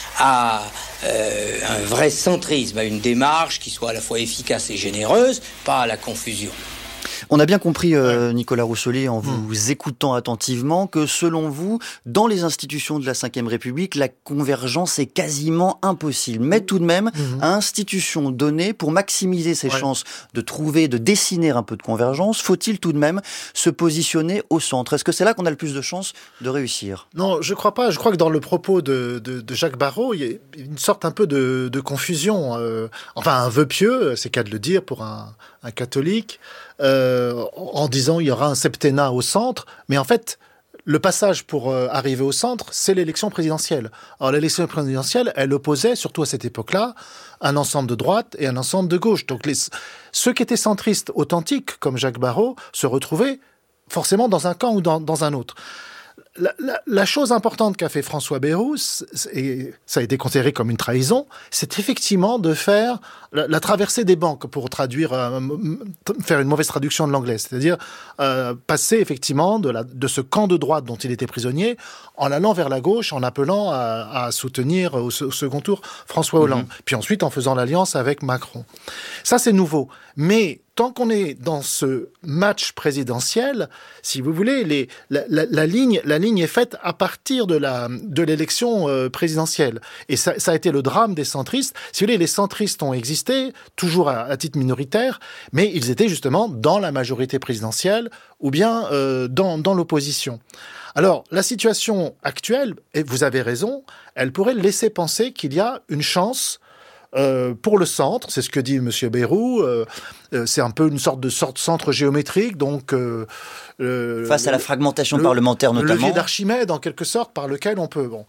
à euh, un vrai centrisme, à une démarche qui soit à la fois efficace et généreuse, pas à la confusion. On a bien compris, euh, Nicolas Rousselier, en vous mmh. écoutant attentivement, que selon vous, dans les institutions de la cinquième République, la convergence est quasiment impossible. Mais tout de même, mmh. à institution donnée, pour maximiser ses ouais. chances de trouver, de dessiner un peu de convergence, faut-il tout de même se positionner au centre ? Est-ce que c'est là qu'on a le plus de chances de réussir ? Non, je crois pas. Je crois que dans le propos de, de, de Jacques Barrot, il y a une sorte un peu de, de confusion. Euh, enfin, un vœu pieux, c'est qu'à de le dire pour un, un catholique. Euh, en disant il y aura un septennat au centre, mais en fait, le passage pour euh, arriver au centre, c'est l'élection présidentielle. Alors l'élection présidentielle, elle opposait, surtout à cette époque-là, un ensemble de droite et un ensemble de gauche. Donc les, ceux qui étaient centristes authentiques, comme Jacques Barrot, se retrouvaient forcément dans un camp ou dans, dans un autre. La, la, la chose importante qu'a fait François Bayrou, et ça a été considéré comme une trahison, c'est effectivement de faire la, la traversée des banques, pour traduire, euh, faire une mauvaise traduction de l'anglais, c'est-à-dire euh, passer effectivement de, la, de ce camp de droite dont il était prisonnier, en allant vers la gauche, en appelant à, à soutenir au, au second tour François Hollande, mmh. puis ensuite en faisant l'alliance avec Macron. Ça, c'est nouveau. Mais tant qu'on est dans ce match présidentiel, si vous voulez, les, la, la, la, ligne, la ligne est faite à partir de, la, de l'élection euh, présidentielle. Et ça, ça a été le drame des centristes. Si vous voulez, les centristes ont existé, toujours à, à titre minoritaire, mais ils étaient justement dans la majorité présidentielle ou bien euh, dans, dans l'opposition. Alors, la situation actuelle, et vous avez raison, elle pourrait laisser penser qu'il y a une chance Euh, pour le centre, c'est ce que dit M. Bayrou, euh, euh, c'est un peu une sorte de sorte centre géométrique, donc euh, euh, face à la fragmentation le, parlementaire notamment. Le levier d'Archimède, en quelque sorte, par lequel on peut. Bon,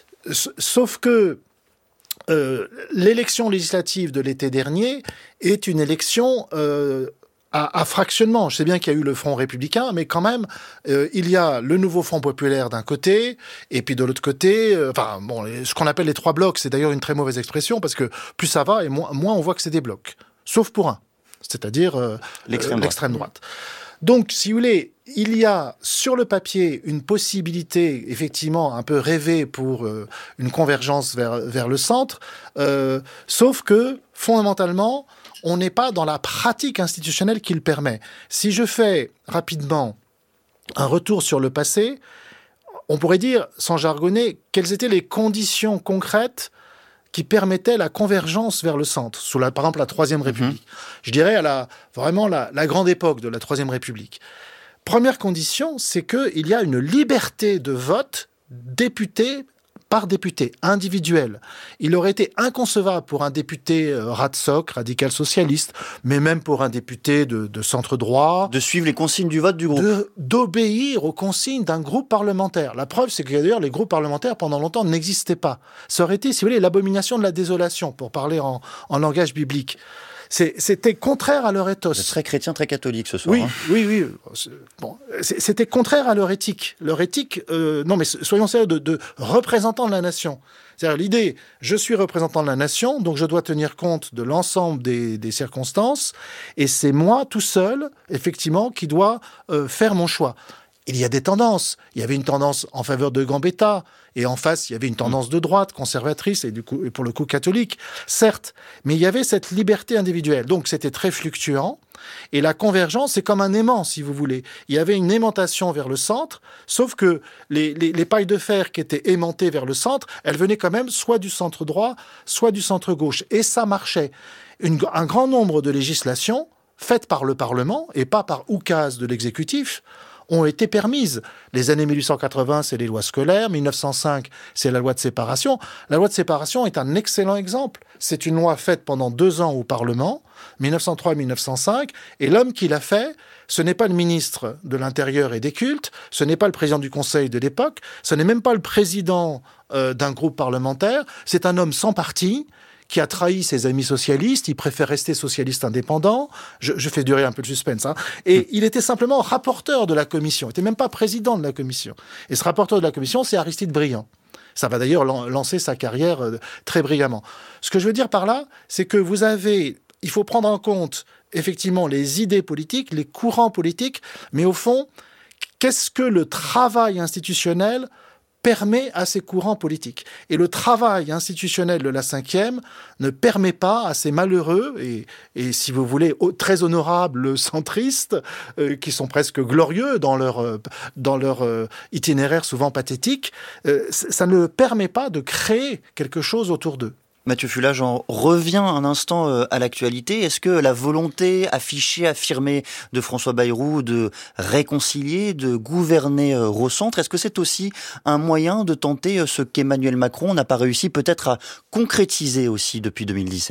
sauf que euh, l'élection législative de l'été dernier est une élection euh, à, à fractionnement. Je sais bien qu'il y a eu le Front républicain, mais quand même, euh, il y a le nouveau Front populaire d'un côté, et puis de l'autre côté, euh, enfin, bon, les, ce qu'on appelle les trois blocs, c'est d'ailleurs une très mauvaise expression, parce que plus ça va, et moins, moins on voit que c'est des blocs. Sauf pour un, c'est-à-dire euh, l'extrême, euh, l'extrême droite. droite. Donc, si vous voulez, il y a sur le papier une possibilité, effectivement, un peu rêvée pour euh, une convergence vers, vers le centre, euh, sauf que, fondamentalement, on n'est pas dans la pratique institutionnelle qui le permet. Si je fais rapidement un retour sur le passé, on pourrait dire, sans jargonner, quelles étaient les conditions concrètes qui permettaient la convergence vers le centre, sous la, par exemple la Troisième République. Mmh. Je dirais à la, vraiment la, la grande époque de la Troisième République. Première condition, c'est qu'il y a une liberté de vote député par député, individuel. Il aurait été inconcevable pour un député euh, Ratsoc, radical socialiste, mais même pour un député de, de centre-droit... De suivre les consignes du vote du groupe. De, d'obéir aux consignes d'un groupe parlementaire. La preuve, c'est que d'ailleurs, les groupes parlementaires, pendant longtemps, n'existaient pas. Ça aurait été, si vous voulez, l'abomination de la désolation, pour parler en, en langage biblique. C'est, c'était contraire à leur ethos. C'est très chrétien, très catholique ce soir. Oui, hein. oui, oui. Bon, c'était contraire à leur éthique. Leur éthique, euh, non mais soyons sérieux, de, de représentant de la nation. C'est-à-dire l'idée, je suis représentant de la nation, donc je dois tenir compte de l'ensemble des, des circonstances, et c'est moi tout seul, effectivement, qui dois euh, faire mon choix. il y a des tendances. Il y avait une tendance en faveur de Gambetta, et en face, il y avait une tendance de droite, conservatrice, et, du coup, et pour le coup catholique, certes. Mais il y avait cette liberté individuelle. Donc c'était très fluctuant. Et la convergence, c'est comme un aimant, si vous voulez. Il y avait une aimantation vers le centre, sauf que les, les, les pailles de fer qui étaient aimantées vers le centre, elles venaient quand même soit du centre droit, soit du centre gauche. Et ça marchait. Une, un grand nombre de législations faites par le Parlement, et pas par oukase de l'exécutif, ont été permises. Les années mille huit cent quatre-vingts, c'est les lois scolaires. mille neuf cent cinq, c'est la loi de séparation. La loi de séparation est un excellent exemple. C'est une loi faite pendant deux ans au Parlement, mille neuf cent trois mille neuf cent cinq, et l'homme qui l'a fait, ce n'est pas le ministre de l'Intérieur et des Cultes, ce n'est pas le président du Conseil de l'époque, ce n'est même pas le président euh, d'un groupe parlementaire, c'est un homme sans parti, qui a trahi ses amis socialistes, il préfère rester socialiste indépendant, je, je fais durer un peu le suspense, hein. Et il était simplement rapporteur de la commission, il n'était même pas président de la commission. Et ce rapporteur de la commission, c'est Aristide Briand. Ça va d'ailleurs lancer sa carrière très brillamment. Ce que je veux dire par là, c'est que vous avez, il faut prendre en compte effectivement les idées politiques, les courants politiques, mais au fond, qu'est-ce que le travail institutionnel permet à ces courants politiques. Et le travail institutionnel de la cinquième ne permet pas à ces malheureux et, et si vous voulez, très honorables centristes, euh, qui sont presque glorieux dans leur, euh, dans leur euh, itinéraire souvent pathétique, euh, ça ne permet pas de créer quelque chose autour d'eux. Mathieu Fulla, j'en reviens un instant à l'actualité. Est-ce que la volonté affichée, affirmée de François Bayrou de réconcilier, de gouverner au centre, est-ce que c'est aussi un moyen de tenter ce qu'Emmanuel Macron n'a pas réussi peut-être à concrétiser aussi depuis deux mille dix-sept ?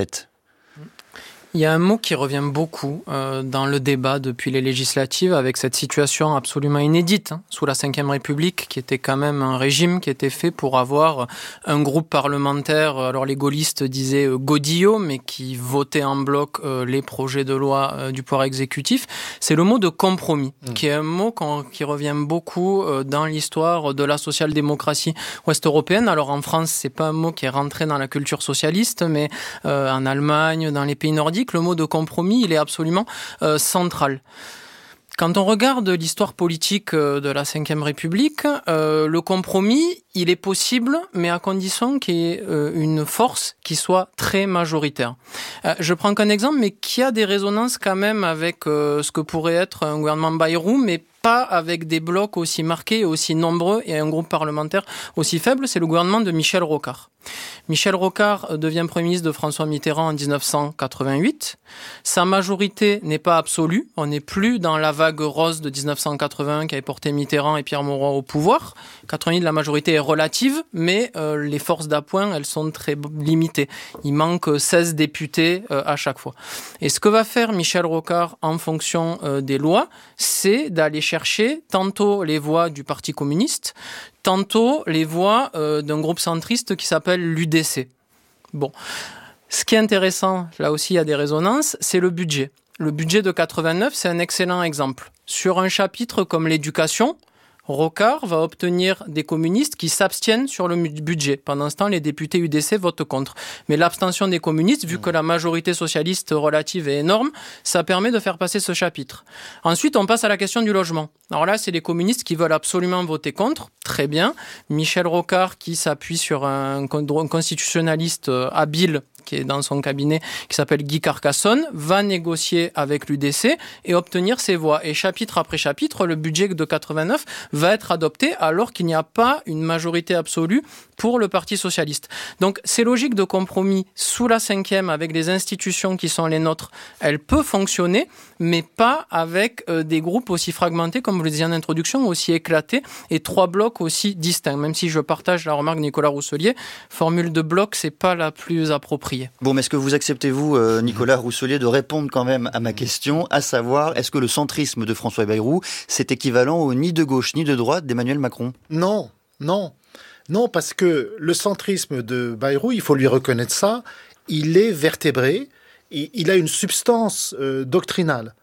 Il y a un mot qui revient beaucoup euh, dans le débat depuis les législatives avec cette situation absolument inédite hein, sous la cinquième République qui était quand même un régime qui était fait pour avoir un groupe parlementaire, alors les gaullistes disaient euh, godillot, mais qui votait en bloc euh, les projets de loi euh, du pouvoir exécutif. C'est le mot de compromis, mmh. qui est un mot qui revient beaucoup euh, dans l'histoire de la social-démocratie ouest-européenne. Alors en France, c'est pas un mot qui est rentré dans la culture socialiste, mais euh, en Allemagne, dans les pays nordiques, le mot de compromis, il est absolument euh, central. Quand on regarde l'histoire politique de la cinquième République, euh, le compromis, il est possible, mais à condition qu'il y ait euh, une force qui soit très majoritaire. Euh, je prends qu'un exemple, mais qui a des résonances quand même avec euh, ce que pourrait être un gouvernement Bayrou, mais pas avec des blocs aussi marqués et aussi nombreux et un groupe parlementaire aussi faible, c'est le gouvernement de Michel Rocard. Michel Rocard devient Premier ministre de François Mitterrand en dix-neuf cent quatre-vingt-huit. Sa majorité n'est pas absolue. On n'est plus dans la vague rose de dix-neuf cent quatre-vingt-un qui avait porté Mitterrand et Pierre Mauroy au pouvoir. quatre-vingt-huit, la majorité est relative, mais euh, les forces d'appoint, elles sont très limitées. Il manque seize députés euh, à chaque fois. Et ce que va faire Michel Rocard en fonction euh, des lois, c'est d'aller chercher tantôt les voix du Parti communiste, tantôt les voix euh, d'un groupe centriste qui s'appelle l'U D C. Bon. Ce qui est intéressant, là aussi il y a des résonances, c'est le budget. Le budget de quatre-vingt-neuf, c'est un excellent exemple. Sur un chapitre comme l'éducation, Rocard va obtenir des communistes qui s'abstiennent sur le budget. Pendant ce temps, les députés U D C votent contre. Mais l'abstention des communistes, vu que la majorité socialiste relative est énorme, ça permet de faire passer ce chapitre. Ensuite, on passe à la question du logement. Alors là, c'est les communistes qui veulent absolument voter contre. Très bien. Michel Rocard, qui s'appuie sur un constitutionnaliste habile, qui est dans son cabinet, qui s'appelle Guy Carcassonne, va négocier avec l'U D C et obtenir ses voix. Et chapitre après chapitre, le budget de quatre-vingt-neuf va être adopté alors qu'il n'y a pas une majorité absolue pour le Parti socialiste. Donc, ces logiques de compromis sous la cinquième, avec les institutions qui sont les nôtres, elle peut fonctionner, mais pas avec euh, des groupes aussi fragmentés, comme vous le disiez en introduction, aussi éclatés, et trois blocs aussi distincts. Même si je partage la remarque de Nicolas Rousselier, formule de bloc, c'est pas la plus appropriée. Bon, mais est-ce que vous acceptez, vous, euh, Nicolas Rousselier, de répondre quand même à ma question, à savoir, est-ce que le centrisme de François Bayrou, c'est équivalent au ni de gauche ni de droite d'Emmanuel Macron ? Non, non. Non, parce que le centrisme de Bayrou, il faut lui reconnaître ça, il est vertébré, il a une substance euh, doctrinale.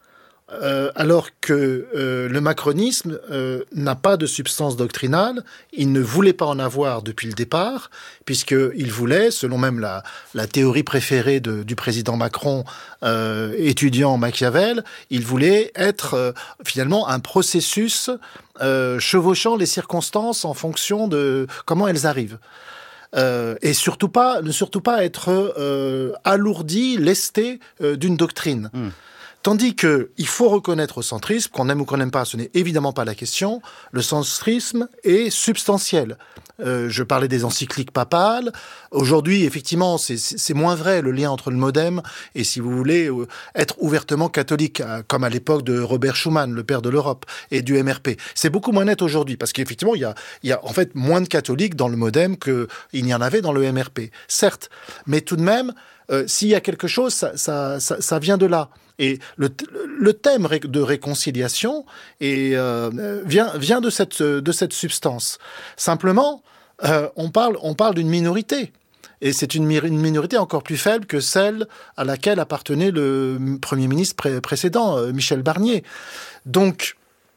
Euh, alors que euh, le macronisme euh, n'a pas de substance doctrinale, il ne voulait pas en avoir depuis le départ, puisqu'il voulait, selon même la, la théorie préférée de, du président Macron, euh, étudiant Machiavel, il voulait être euh, finalement un processus euh, chevauchant les circonstances en fonction de comment elles arrivent. Euh, et surtout pas, ne surtout pas être euh, alourdi, lesté euh, d'une doctrine. Mmh. Tandis que il faut reconnaître au centrisme, qu'on aime ou qu'on n'aime pas, ce n'est évidemment pas la question, le centrisme est substantiel. Euh, je parlais des encycliques papales. Aujourd'hui, effectivement, c'est, c'est moins vrai, le lien entre le MoDem et, si vous voulez, euh, être ouvertement catholique, euh, comme à l'époque de Robert Schuman, le père de l'Europe, et du M R P. C'est beaucoup moins net aujourd'hui, parce qu'effectivement, il y a, il y a en fait moins de catholiques dans le MoDem qu'il n'y en avait dans le M R P. Certes, mais tout de même, euh, s'il y a quelque chose, ça, ça, ça, ça vient de là. Et le, le thème de réconciliation est, euh, vient, vient de cette, de cette substance. Simplement, euh, on parle, on parle d'une minorité. Et c'est une, une minorité encore plus faible que celle à laquelle appartenait le Premier ministre pré- précédent, euh, Michel Barnier. Donc,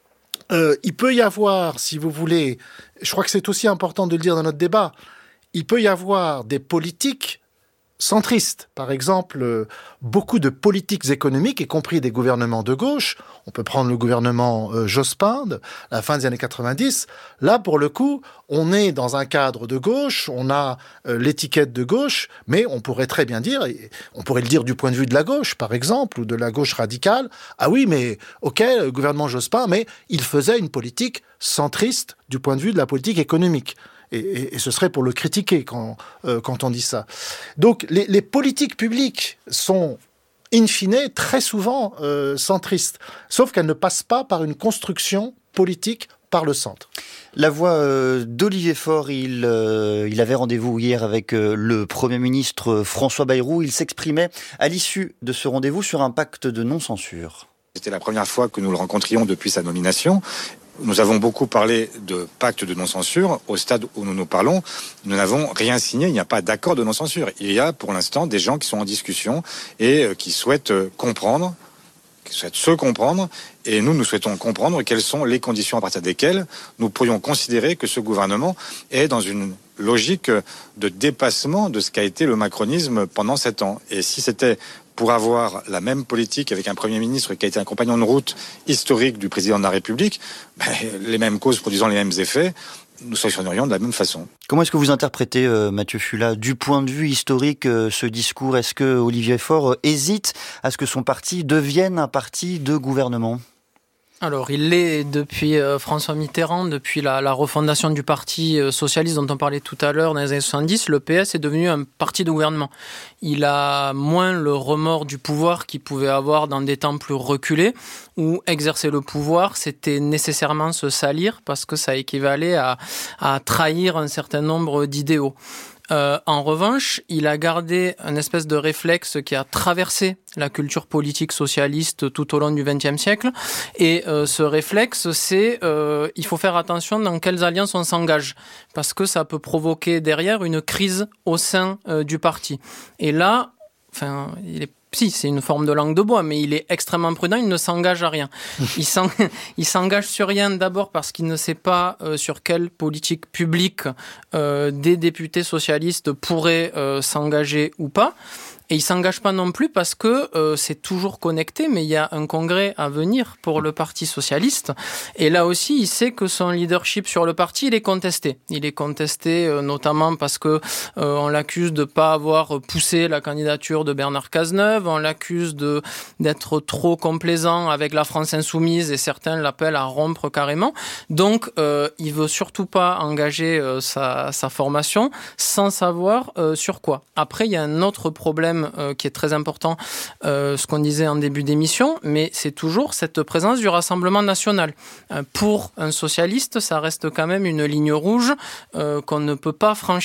euh, il peut y avoir, si vous voulez, je crois que c'est aussi important de le dire dans notre débat, il peut y avoir des politiques centristes. Par exemple, euh, beaucoup de politiques économiques, y compris des gouvernements de gauche, on peut prendre le gouvernement euh, Jospin, de la fin des années quatre-vingt-dix, là, pour le coup, on est dans un cadre de gauche, on a euh, l'étiquette de gauche, mais on pourrait très bien dire, et on pourrait le dire du point de vue de la gauche, par exemple, ou de la gauche radicale, ah oui, mais ok, le gouvernement Jospin, mais il faisait une politique centriste du point de vue de la politique économique. Et, et, et ce serait pour le critiquer quand, euh, quand on dit ça. Donc les, les politiques publiques sont, in fine, très souvent euh, centristes, sauf qu'elles ne passent pas par une construction politique par le centre. La voix euh, d'Olivier Faure, il, euh, il avait rendez-vous hier avec euh, le Premier ministre François Bayrou. Il s'exprimait à l'issue de ce rendez-vous sur un pacte de non-censure. C'était la première fois que nous le rencontrions depuis sa nomination. Nous avons beaucoup parlé de pacte de non-censure. Au stade où nous nous parlons, nous n'avons rien signé. Il n'y a pas d'accord de non-censure. Il y a pour l'instant des gens qui sont en discussion et qui souhaitent comprendre, qui souhaitent se comprendre. Et nous, nous souhaitons comprendre quelles sont les conditions à partir desquelles nous pourrions considérer que ce gouvernement est dans une logique de dépassement de ce qu'a été le macronisme pendant sept ans. Et si c'était pour avoir la même politique avec un Premier ministre qui a été un compagnon de route historique du président de la République, ben, les mêmes causes produisant les mêmes effets, nous sanctionnerions de la même façon. Comment est-ce que vous interprétez, euh, Mathieu Fulat, du point de vue historique, euh, ce discours? Est-ce que Olivier Faure euh, hésite à ce que son parti devienne un parti de gouvernement ? Alors, il l'est depuis euh, François Mitterrand, depuis la, la refondation du parti euh, socialiste dont on parlait tout à l'heure dans les années soixante-dix, le P S est devenu un parti de gouvernement. Il a moins le remords du pouvoir qu'il pouvait avoir dans des temps plus reculés, où exercer le pouvoir, c'était nécessairement se salir parce que ça équivalait à, à trahir un certain nombre d'idéaux. Euh, en revanche, il a gardé un espèce de réflexe qui a traversé la culture politique socialiste tout au long du vingtième siècle. Et euh, ce réflexe, c'est euh, il faut faire attention dans quelles alliances on s'engage, parce que ça peut provoquer derrière une crise au sein euh, du parti. Et là, enfin, il est Si, c'est une forme de langue de bois, mais il est extrêmement prudent, il ne s'engage à rien. Il, s'en, il s'engage sur rien d'abord parce qu'il ne sait pas euh, sur quelle politique publique euh, des députés socialistes pourraient euh, s'engager ou pas. Et il ne s'engage pas non plus parce que euh, c'est toujours connecté, mais il y a un congrès à venir pour le Parti socialiste. Et là aussi, il sait que son leadership sur le parti, il est contesté. Il est contesté euh, notamment parce que euh, on l'accuse de ne pas avoir poussé la candidature de Bernard Cazeneuve, on l'accuse de, d'être trop complaisant avec la France insoumise et certains l'appellent à rompre carrément. Donc, euh, il ne veut surtout pas engager euh, sa, sa formation sans savoir euh, sur quoi. Après, il y a un autre problème Euh, qui est très important, euh, ce qu'on disait en début d'émission, mais c'est toujours cette présence du Rassemblement national. Euh, pour un socialiste, ça reste quand même une ligne rouge euh, qu'on ne peut pas franchir.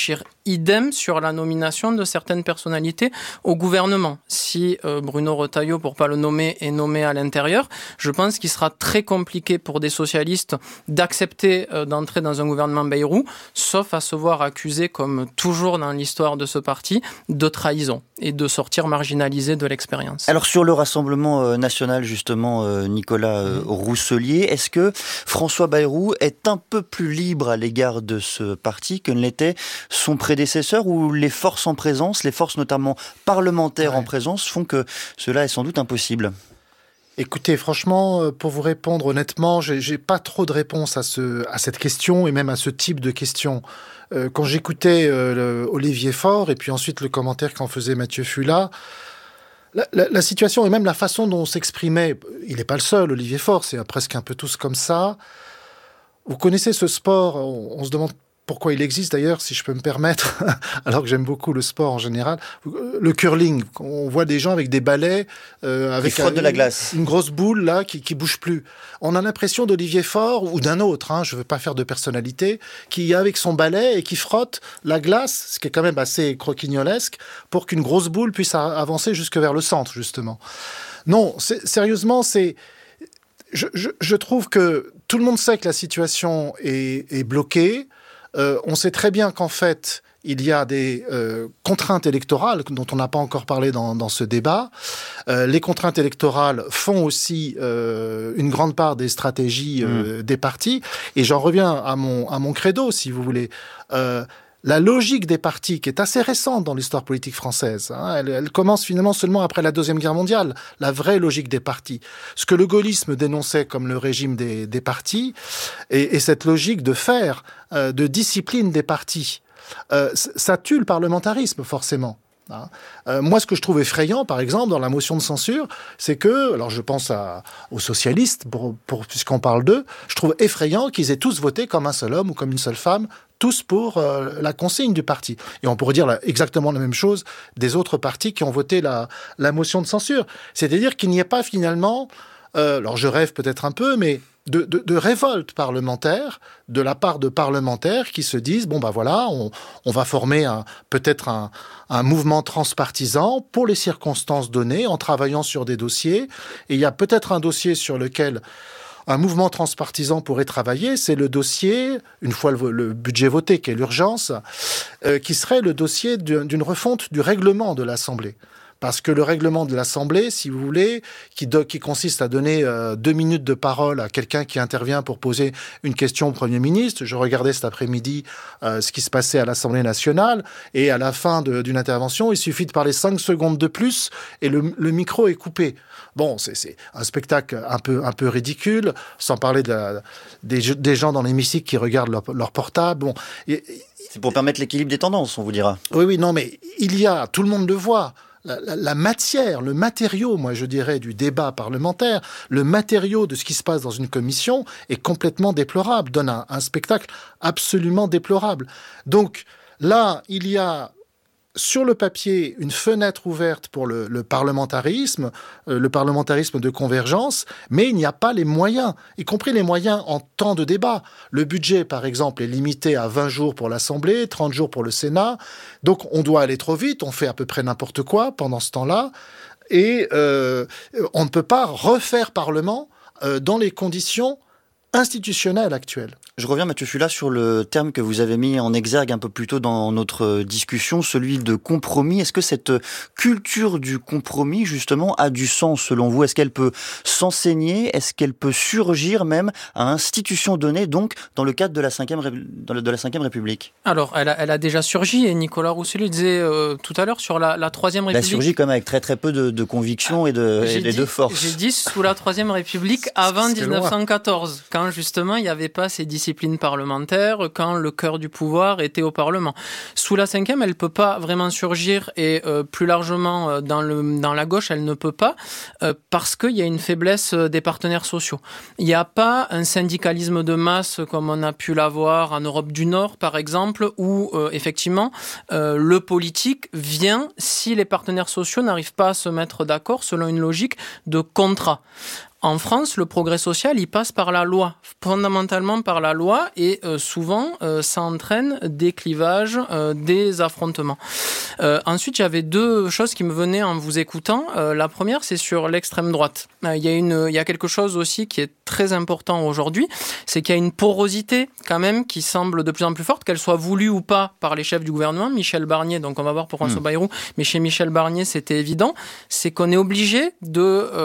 idem sur la nomination de certaines personnalités au gouvernement. Si euh, Bruno Retailleau, pour pas le nommer, est nommé à l'intérieur, je pense qu'il sera très compliqué pour des socialistes d'accepter euh, d'entrer dans un gouvernement Bayrou, sauf à se voir accusé, comme toujours dans l'histoire de ce parti, de trahison et de sortir marginalisé de l'expérience. Alors sur le Rassemblement national, justement, euh, Nicolas euh, Rousselier, est-ce que François Bayrou est un peu plus libre à l'égard de ce parti que ne l'était son prédécesseur, ou les forces en présence, les forces notamment parlementaires ouais. en présence, font que cela est sans doute impossible? Écoutez, franchement, pour vous répondre honnêtement, j'ai, j'ai pas trop de réponse à, ce, à cette question et même à ce type de question. Euh, quand j'écoutais euh, le, Olivier Faure et puis ensuite le commentaire qu'en faisait Mathieu Fulat, la, la, la situation et même la façon dont on s'exprimait, il n'est pas le seul, Olivier Faure, c'est presque un peu tous comme ça. Vous connaissez ce sport, on, on se demande pourquoi il existe d'ailleurs, si je peux me permettre, alors que j'aime beaucoup le sport en général. Le curling, on voit des gens avec des balais, euh, avec qui frottent de la glace, une grosse boule là qui qui bouge plus. On a l'impression d'Olivier Faure ou d'un autre, hein, je veux pas faire de personnalité, qui est avec son balai et qui frotte la glace, ce qui est quand même assez croquignolesque, pour qu'une grosse boule puisse avancer jusque vers le centre justement. Non, c'est, sérieusement, c'est je, je, je trouve que tout le monde sait que la situation est, est bloquée. Euh, on sait très bien qu'en fait, il y a des euh, contraintes électorales dont on n'a pas encore parlé dans, dans ce débat. Euh, les contraintes électorales font aussi euh, une grande part des stratégies euh, mmh. des partis. Et j'en reviens à mon, à mon credo, si vous voulez. Euh, La logique des partis, qui est assez récente dans l'histoire politique française, hein, elle, elle commence finalement seulement après la Deuxième Guerre mondiale, la vraie logique des partis. Ce que le gaullisme dénonçait comme le régime des, des partis, et, et cette logique de faire, euh, de discipline des partis, euh, ça tue le parlementarisme, forcément. Hein. Euh, moi, ce que je trouve effrayant, par exemple, dans la motion de censure, c'est que, alors je pense à, aux socialistes, pour, pour, puisqu'on parle d'eux, je trouve effrayant qu'ils aient tous voté comme un seul homme ou comme une seule femme, tous pour euh, la consigne du parti. Et on pourrait dire là, exactement la même chose des autres partis qui ont voté la, la motion de censure. C'est-à-dire qu'il n'y ait pas finalement, euh, alors je rêve peut-être un peu, mais de, de, de révolte parlementaire de la part de parlementaires qui se disent, bon ben voilà, on, on va former un, peut-être un, un mouvement transpartisan pour les circonstances données, en travaillant sur des dossiers. Et il y a peut-être un dossier sur lequel un mouvement transpartisan pourrait travailler, c'est le dossier, une fois le, le budget voté, qui est l'urgence, euh, qui serait le dossier d'une, d'une refonte du règlement de l'Assemblée. Parce que le règlement de l'Assemblée, si vous voulez, qui, do, qui consiste à donner euh, deux minutes de parole à quelqu'un qui intervient pour poser une question au Premier ministre. Je regardais cet après-midi euh, ce qui se passait à l'Assemblée nationale, et à la fin de, d'une intervention, il suffit de parler cinq secondes de plus et le, le micro est coupé. Bon, c'est, c'est un spectacle un peu, un peu ridicule, sans parler de la, des, des gens dans l'hémicycle qui regardent leur, leur portable. Bon, et, c'est pour permettre l'équilibre des tendances, on vous dira. Oui, oui, non, mais il y a, tout le monde le voit, La, la, la matière, le matériau, moi je dirais, du débat parlementaire, le matériau de ce qui se passe dans une commission est complètement déplorable, donne un, un spectacle absolument déplorable. Donc là, il y a sur le papier une fenêtre ouverte pour le, le parlementarisme, euh, le parlementarisme de convergence, mais il n'y a pas les moyens, y compris les moyens en temps de débat. Le budget, par exemple, est limité à vingt jours pour l'Assemblée, trente jours pour le Sénat. Donc on doit aller trop vite, on fait à peu près n'importe quoi pendant ce temps-là, et euh, on ne peut pas refaire Parlement euh, dans les conditions institutionnelles actuelles. Je reviens, Mathieu Fulat, sur le terme que vous avez mis en exergue un peu plus tôt dans notre discussion, celui de compromis. Est-ce que cette culture du compromis, justement, a du sens selon vous? Est-ce qu'elle peut s'enseigner? Est-ce qu'elle peut surgir même à institution donnée, donc dans le cadre de la cinquième, de la cinquième République? Alors, elle a, elle a déjà surgi, et Nicolas Rousselier disait euh, tout à l'heure sur la, la troisième République. Elle a surgi quand même avec très très peu de, de conviction et de, et dit, de force. J'ai dit sous la troisième République avant dix-neuf cent quatorze, quand justement il n'y avait pas ces disciplines parlementaire, quand le cœur du pouvoir était au Parlement. Sous la cinquième, elle ne peut pas vraiment surgir, et euh, plus largement euh, dans, le, dans la gauche, elle ne peut pas, euh, parce qu'il y a une faiblesse des partenaires sociaux. Il n'y a pas un syndicalisme de masse comme on a pu l'avoir en Europe du Nord, par exemple, où euh, effectivement euh, le politique vient si les partenaires sociaux n'arrivent pas à se mettre d'accord selon une logique de contrat. En France, le progrès social, il passe par la loi, fondamentalement par la loi, et euh, souvent, euh, ça entraîne des clivages, euh, des affrontements. Euh, ensuite, j'avais deux choses qui me venaient en vous écoutant. Euh, la première, c'est sur l'extrême droite. Euh, il y a une, il y a quelque chose aussi qui est très important aujourd'hui, c'est qu'il y a une porosité quand même qui semble de plus en plus forte, qu'elle soit voulue ou pas par les chefs du gouvernement. Michel Barnier, donc on va voir pour François mmh. Bayrou, mais chez Michel Barnier, c'était évident, c'est qu'on est obligé de,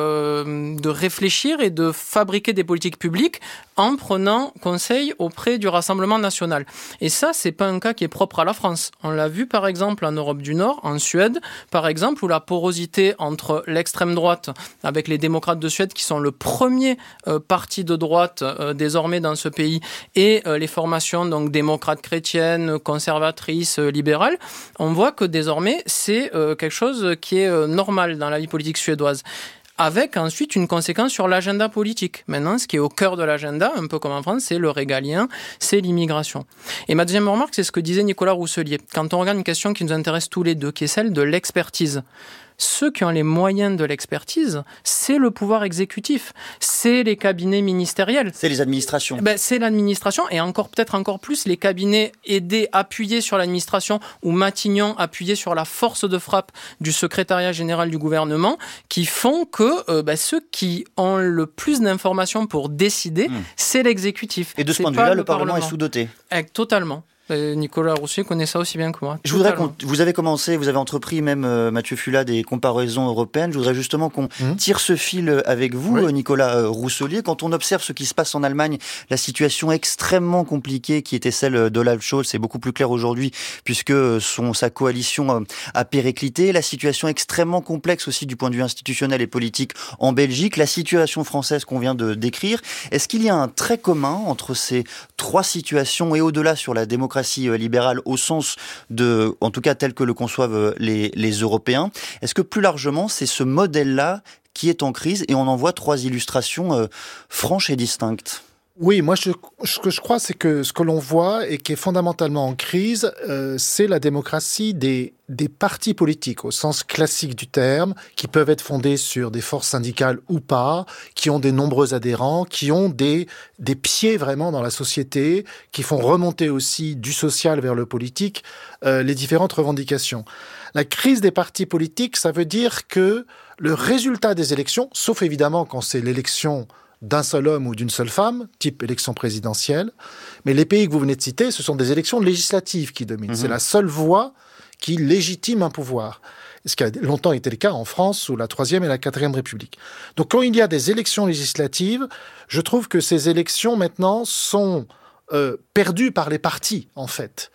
euh, de réfléchir et de fabriquer des politiques publiques en prenant conseil auprès du Rassemblement national. Et ça, c'est pas un cas qui est propre à la France. On l'a vu par exemple en Europe du Nord, en Suède, par exemple, où la porosité entre l'extrême droite, avec les démocrates de Suède, qui sont le premier euh, parti de droite euh, désormais dans ce pays, et euh, les formations donc démocrates chrétiennes, conservatrices, euh, libérales, on voit que désormais, c'est euh, quelque chose qui est euh, normal dans la vie politique suédoise. Avec ensuite une conséquence sur l'agenda politique. Maintenant, ce qui est au cœur de l'agenda, un peu comme en France, c'est le régalien, c'est l'immigration. Et ma deuxième remarque, c'est ce que disait Nicolas Rousselier. Quand on regarde une question qui nous intéresse tous les deux, qui est celle de l'expertise. Ceux qui ont les moyens de l'expertise, c'est le pouvoir exécutif, c'est les cabinets ministériels. C'est les administrations. Ben, c'est l'administration et encore peut-être encore plus les cabinets aidés, appuyés sur l'administration ou Matignon appuyé sur la force de frappe du secrétariat général du gouvernement qui font que euh, ben, ceux qui ont le plus d'informations pour décider, mmh. c'est l'exécutif. Et de ce c'est point de vue-là, le, le Parlement, Parlement est sous-doté. Eh, totalement. Nicolas Rousselier connaît ça aussi bien que moi. Je voudrais qu'on, vous avez commencé, vous avez entrepris même, euh, Mathieu Fulat, des comparaisons européennes. Je voudrais justement qu'on mmh. tire ce fil avec vous, oui. Nicolas euh, Rousselier. Quand on observe ce qui se passe en Allemagne, la situation extrêmement compliquée qui était celle d'Olaf Scholz, c'est beaucoup plus clair aujourd'hui puisque son, sa coalition euh, a périclité. La situation extrêmement complexe aussi du point de vue institutionnel et politique en Belgique. La situation française qu'on vient de décrire. Est-ce qu'il y a un trait commun entre ces trois situations et au-delà sur la démocratie libérale au sens de, en tout cas tel que le conçoivent les, les Européens. Est-ce que plus largement, c'est ce modèle-là qui est en crise et on en voit trois illustrations euh, franches et distinctes? Oui, moi, je, ce que je crois, c'est que ce que l'on voit et qui est fondamentalement en crise, euh, c'est la démocratie des, des partis politiques, au sens classique du terme, qui peuvent être fondés sur des forces syndicales ou pas, qui ont des nombreux adhérents, qui ont des, des pieds vraiment dans la société, qui font remonter aussi du social vers le politique euh, les différentes revendications. La crise des partis politiques, ça veut dire que le résultat des élections, sauf évidemment quand c'est l'élection d'un seul homme ou d'une seule femme, type élection présidentielle. Mais les pays que vous venez de citer, ce sont des élections législatives qui dominent. Mmh. C'est la seule voie qui légitime un pouvoir. Ce qui a longtemps été le cas en France sous la Troisième et la Quatrième République. Donc quand il y a des élections législatives, je trouve que ces élections maintenant sont euh, perdues par les partis, en fait.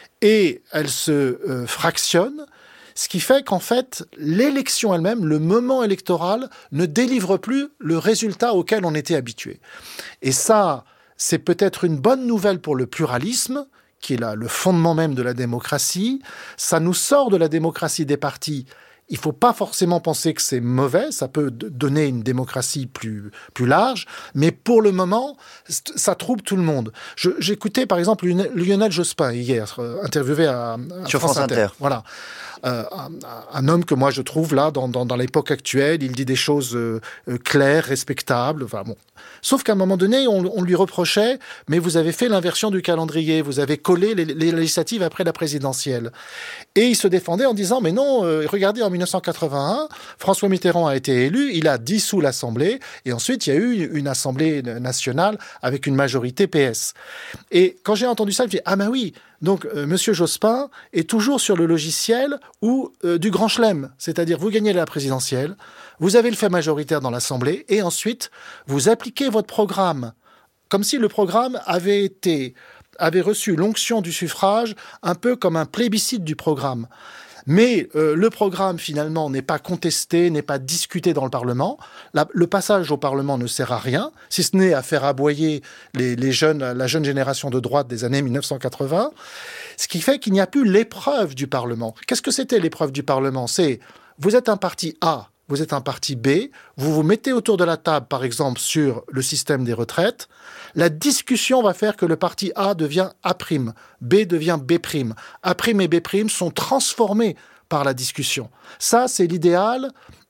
Et elles se euh, fractionnent. Ce qui fait qu'en fait, l'élection elle-même, le moment électoral, ne délivre plus le résultat auquel on était habitué. Et ça, c'est peut-être une bonne nouvelle pour le pluralisme, qui est là, le fondement même de la démocratie. Ça nous sort de la démocratie des partis. Il ne faut pas forcément penser que c'est mauvais, ça peut donner une démocratie plus, plus large, mais pour le moment, ça trouble tout le monde. Je, j'écoutais par exemple Lionel Jospin hier, interviewé à, à Sur France Inter. Inter. Voilà. Euh, un, un homme que moi je trouve là, dans, dans, dans l'époque actuelle, il dit des choses euh, claires, respectables. Enfin, bon. Sauf qu'à un moment donné, on, on lui reprochait, mais vous avez fait l'inversion du calendrier, vous avez collé les, les législatives après la présidentielle. Et il se défendait en disant, mais non, euh, regardez, en dix-neuf cent quatre-vingt-un, François Mitterrand a été élu, il a dissous l'Assemblée, et ensuite il y a eu une Assemblée nationale avec une majorité P S. Et quand j'ai entendu ça, je me dis, ah ben oui, donc euh, Monsieur Jospin est toujours sur le logiciel ou euh, du grand chelem, c'est-à-dire vous gagnez la présidentielle, vous avez le fait majoritaire dans l'Assemblée, et ensuite vous appliquez votre programme, comme si le programme avait été avait reçu l'onction du suffrage, un peu comme un plébiscite du programme. Mais euh, le programme, finalement, n'est pas contesté, n'est pas discuté dans le Parlement. La, le passage au Parlement ne sert à rien, si ce n'est à faire aboyer les, les jeunes, la jeune génération de droite des années dix-neuf cent quatre-vingts, ce qui fait qu'il n'y a plus l'épreuve du Parlement. Qu'est-ce que c'était l'épreuve du Parlement? C'est, vous êtes un parti A, vous êtes un parti B, vous vous mettez autour de la table, par exemple, sur le système des retraites. La discussion va faire que le parti A devient A', B devient B'. A' et B' sont transformés par la discussion. Ça, c'est l'idéal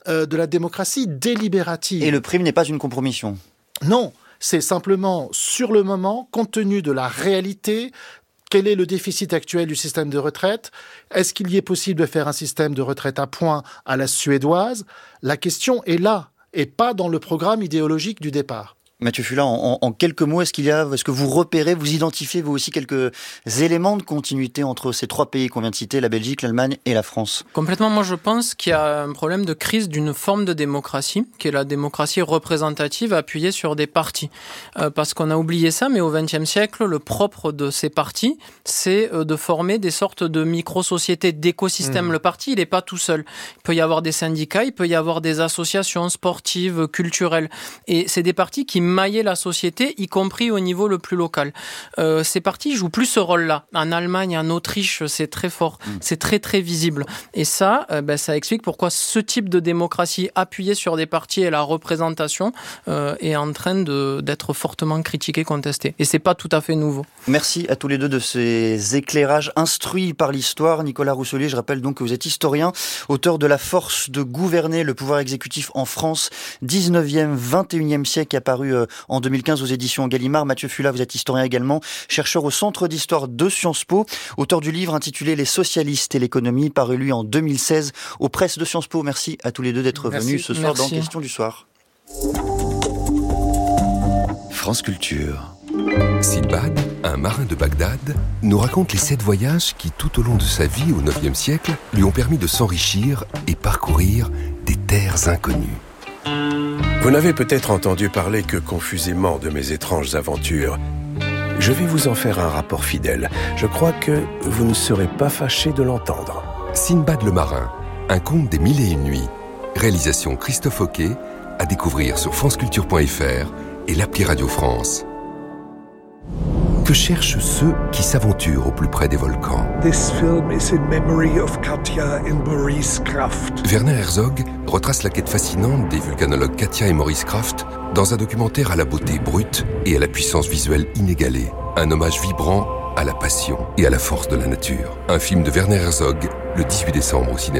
euh, de la démocratie délibérative. Et le prime n'est pas une compromission. Non, c'est simplement, sur le moment, compte tenu de la réalité, quel est le déficit actuel du système de retraite? Est-ce qu'il y est possible de faire un système de retraite à points à la suédoise? La question est là, et pas dans le programme idéologique du départ. Mathieu Fulla, en, en quelques mots, est-ce qu'il y a, est-ce que vous repérez, vous identifiez vous aussi quelques éléments de continuité entre ces trois pays qu'on vient de citer, la Belgique, l'Allemagne et la France? Complètement. Moi, je pense qu'il y a un problème de crise d'une forme de démocratie, qui est la démocratie représentative appuyée sur des partis. Euh, parce qu'on a oublié ça, mais au vingtième siècle, le propre de ces partis, c'est euh, de former des sortes de micro-sociétés, d'écosystèmes. Mmh. Le parti, il n'est pas tout seul. Il peut y avoir des syndicats, il peut y avoir des associations sportives, culturelles. Et c'est des partis qui mailler la société, y compris au niveau le plus local. Euh, ces partis jouent plus ce rôle-là. En Allemagne, en Autriche, c'est très fort. Mmh. C'est très, très visible. Et ça, euh, ben, ça explique pourquoi ce type de démocratie appuyée sur des partis et la représentation euh, est en train de, d'être fortement critiquée, contestée. Et c'est pas tout à fait nouveau. Merci à tous les deux de ces éclairages instruits par l'histoire. Nicolas Rousselier, je rappelle donc que vous êtes historien, auteur de La force de gouverner le pouvoir exécutif en France, dix-neuvième, vingt et unième siècle, apparu euh, en deux mille quinze aux éditions Gallimard. Mathieu Fulla, vous êtes historien également, chercheur au Centre d'histoire de Sciences Po, auteur du livre intitulé Les socialistes et l'économie, paru lui en deux mille seize aux presses de Sciences Po. Merci à tous les deux d'être Merci. venus ce soir Merci. dans Question du soir. France Culture. Sinbad, un marin de Bagdad, nous raconte les sept voyages qui, tout au long de sa vie au neuvième siècle, lui ont permis de s'enrichir et parcourir des terres inconnues. Vous n'avez peut-être entendu parler que confusément de mes étranges aventures. Je vais vous en faire un rapport fidèle. Je crois que vous ne serez pas fâché de l'entendre. Sinbad le marin, un conte des mille et une nuits. Réalisation Christophe Hoquet, à découvrir sur franceculture point f r et l'appli Radio France. Que cherchent ceux qui s'aventurent au plus près des volcans? This film is in memory of Katja and Maurice Kraft. Werner Herzog retrace la quête fascinante des vulcanologues Katja et Maurice Kraft dans un documentaire à la beauté brute et à la puissance visuelle inégalée. Un hommage vibrant à la passion et à la force de la nature. Un film de Werner Herzog, le dix-huit décembre au cinéma.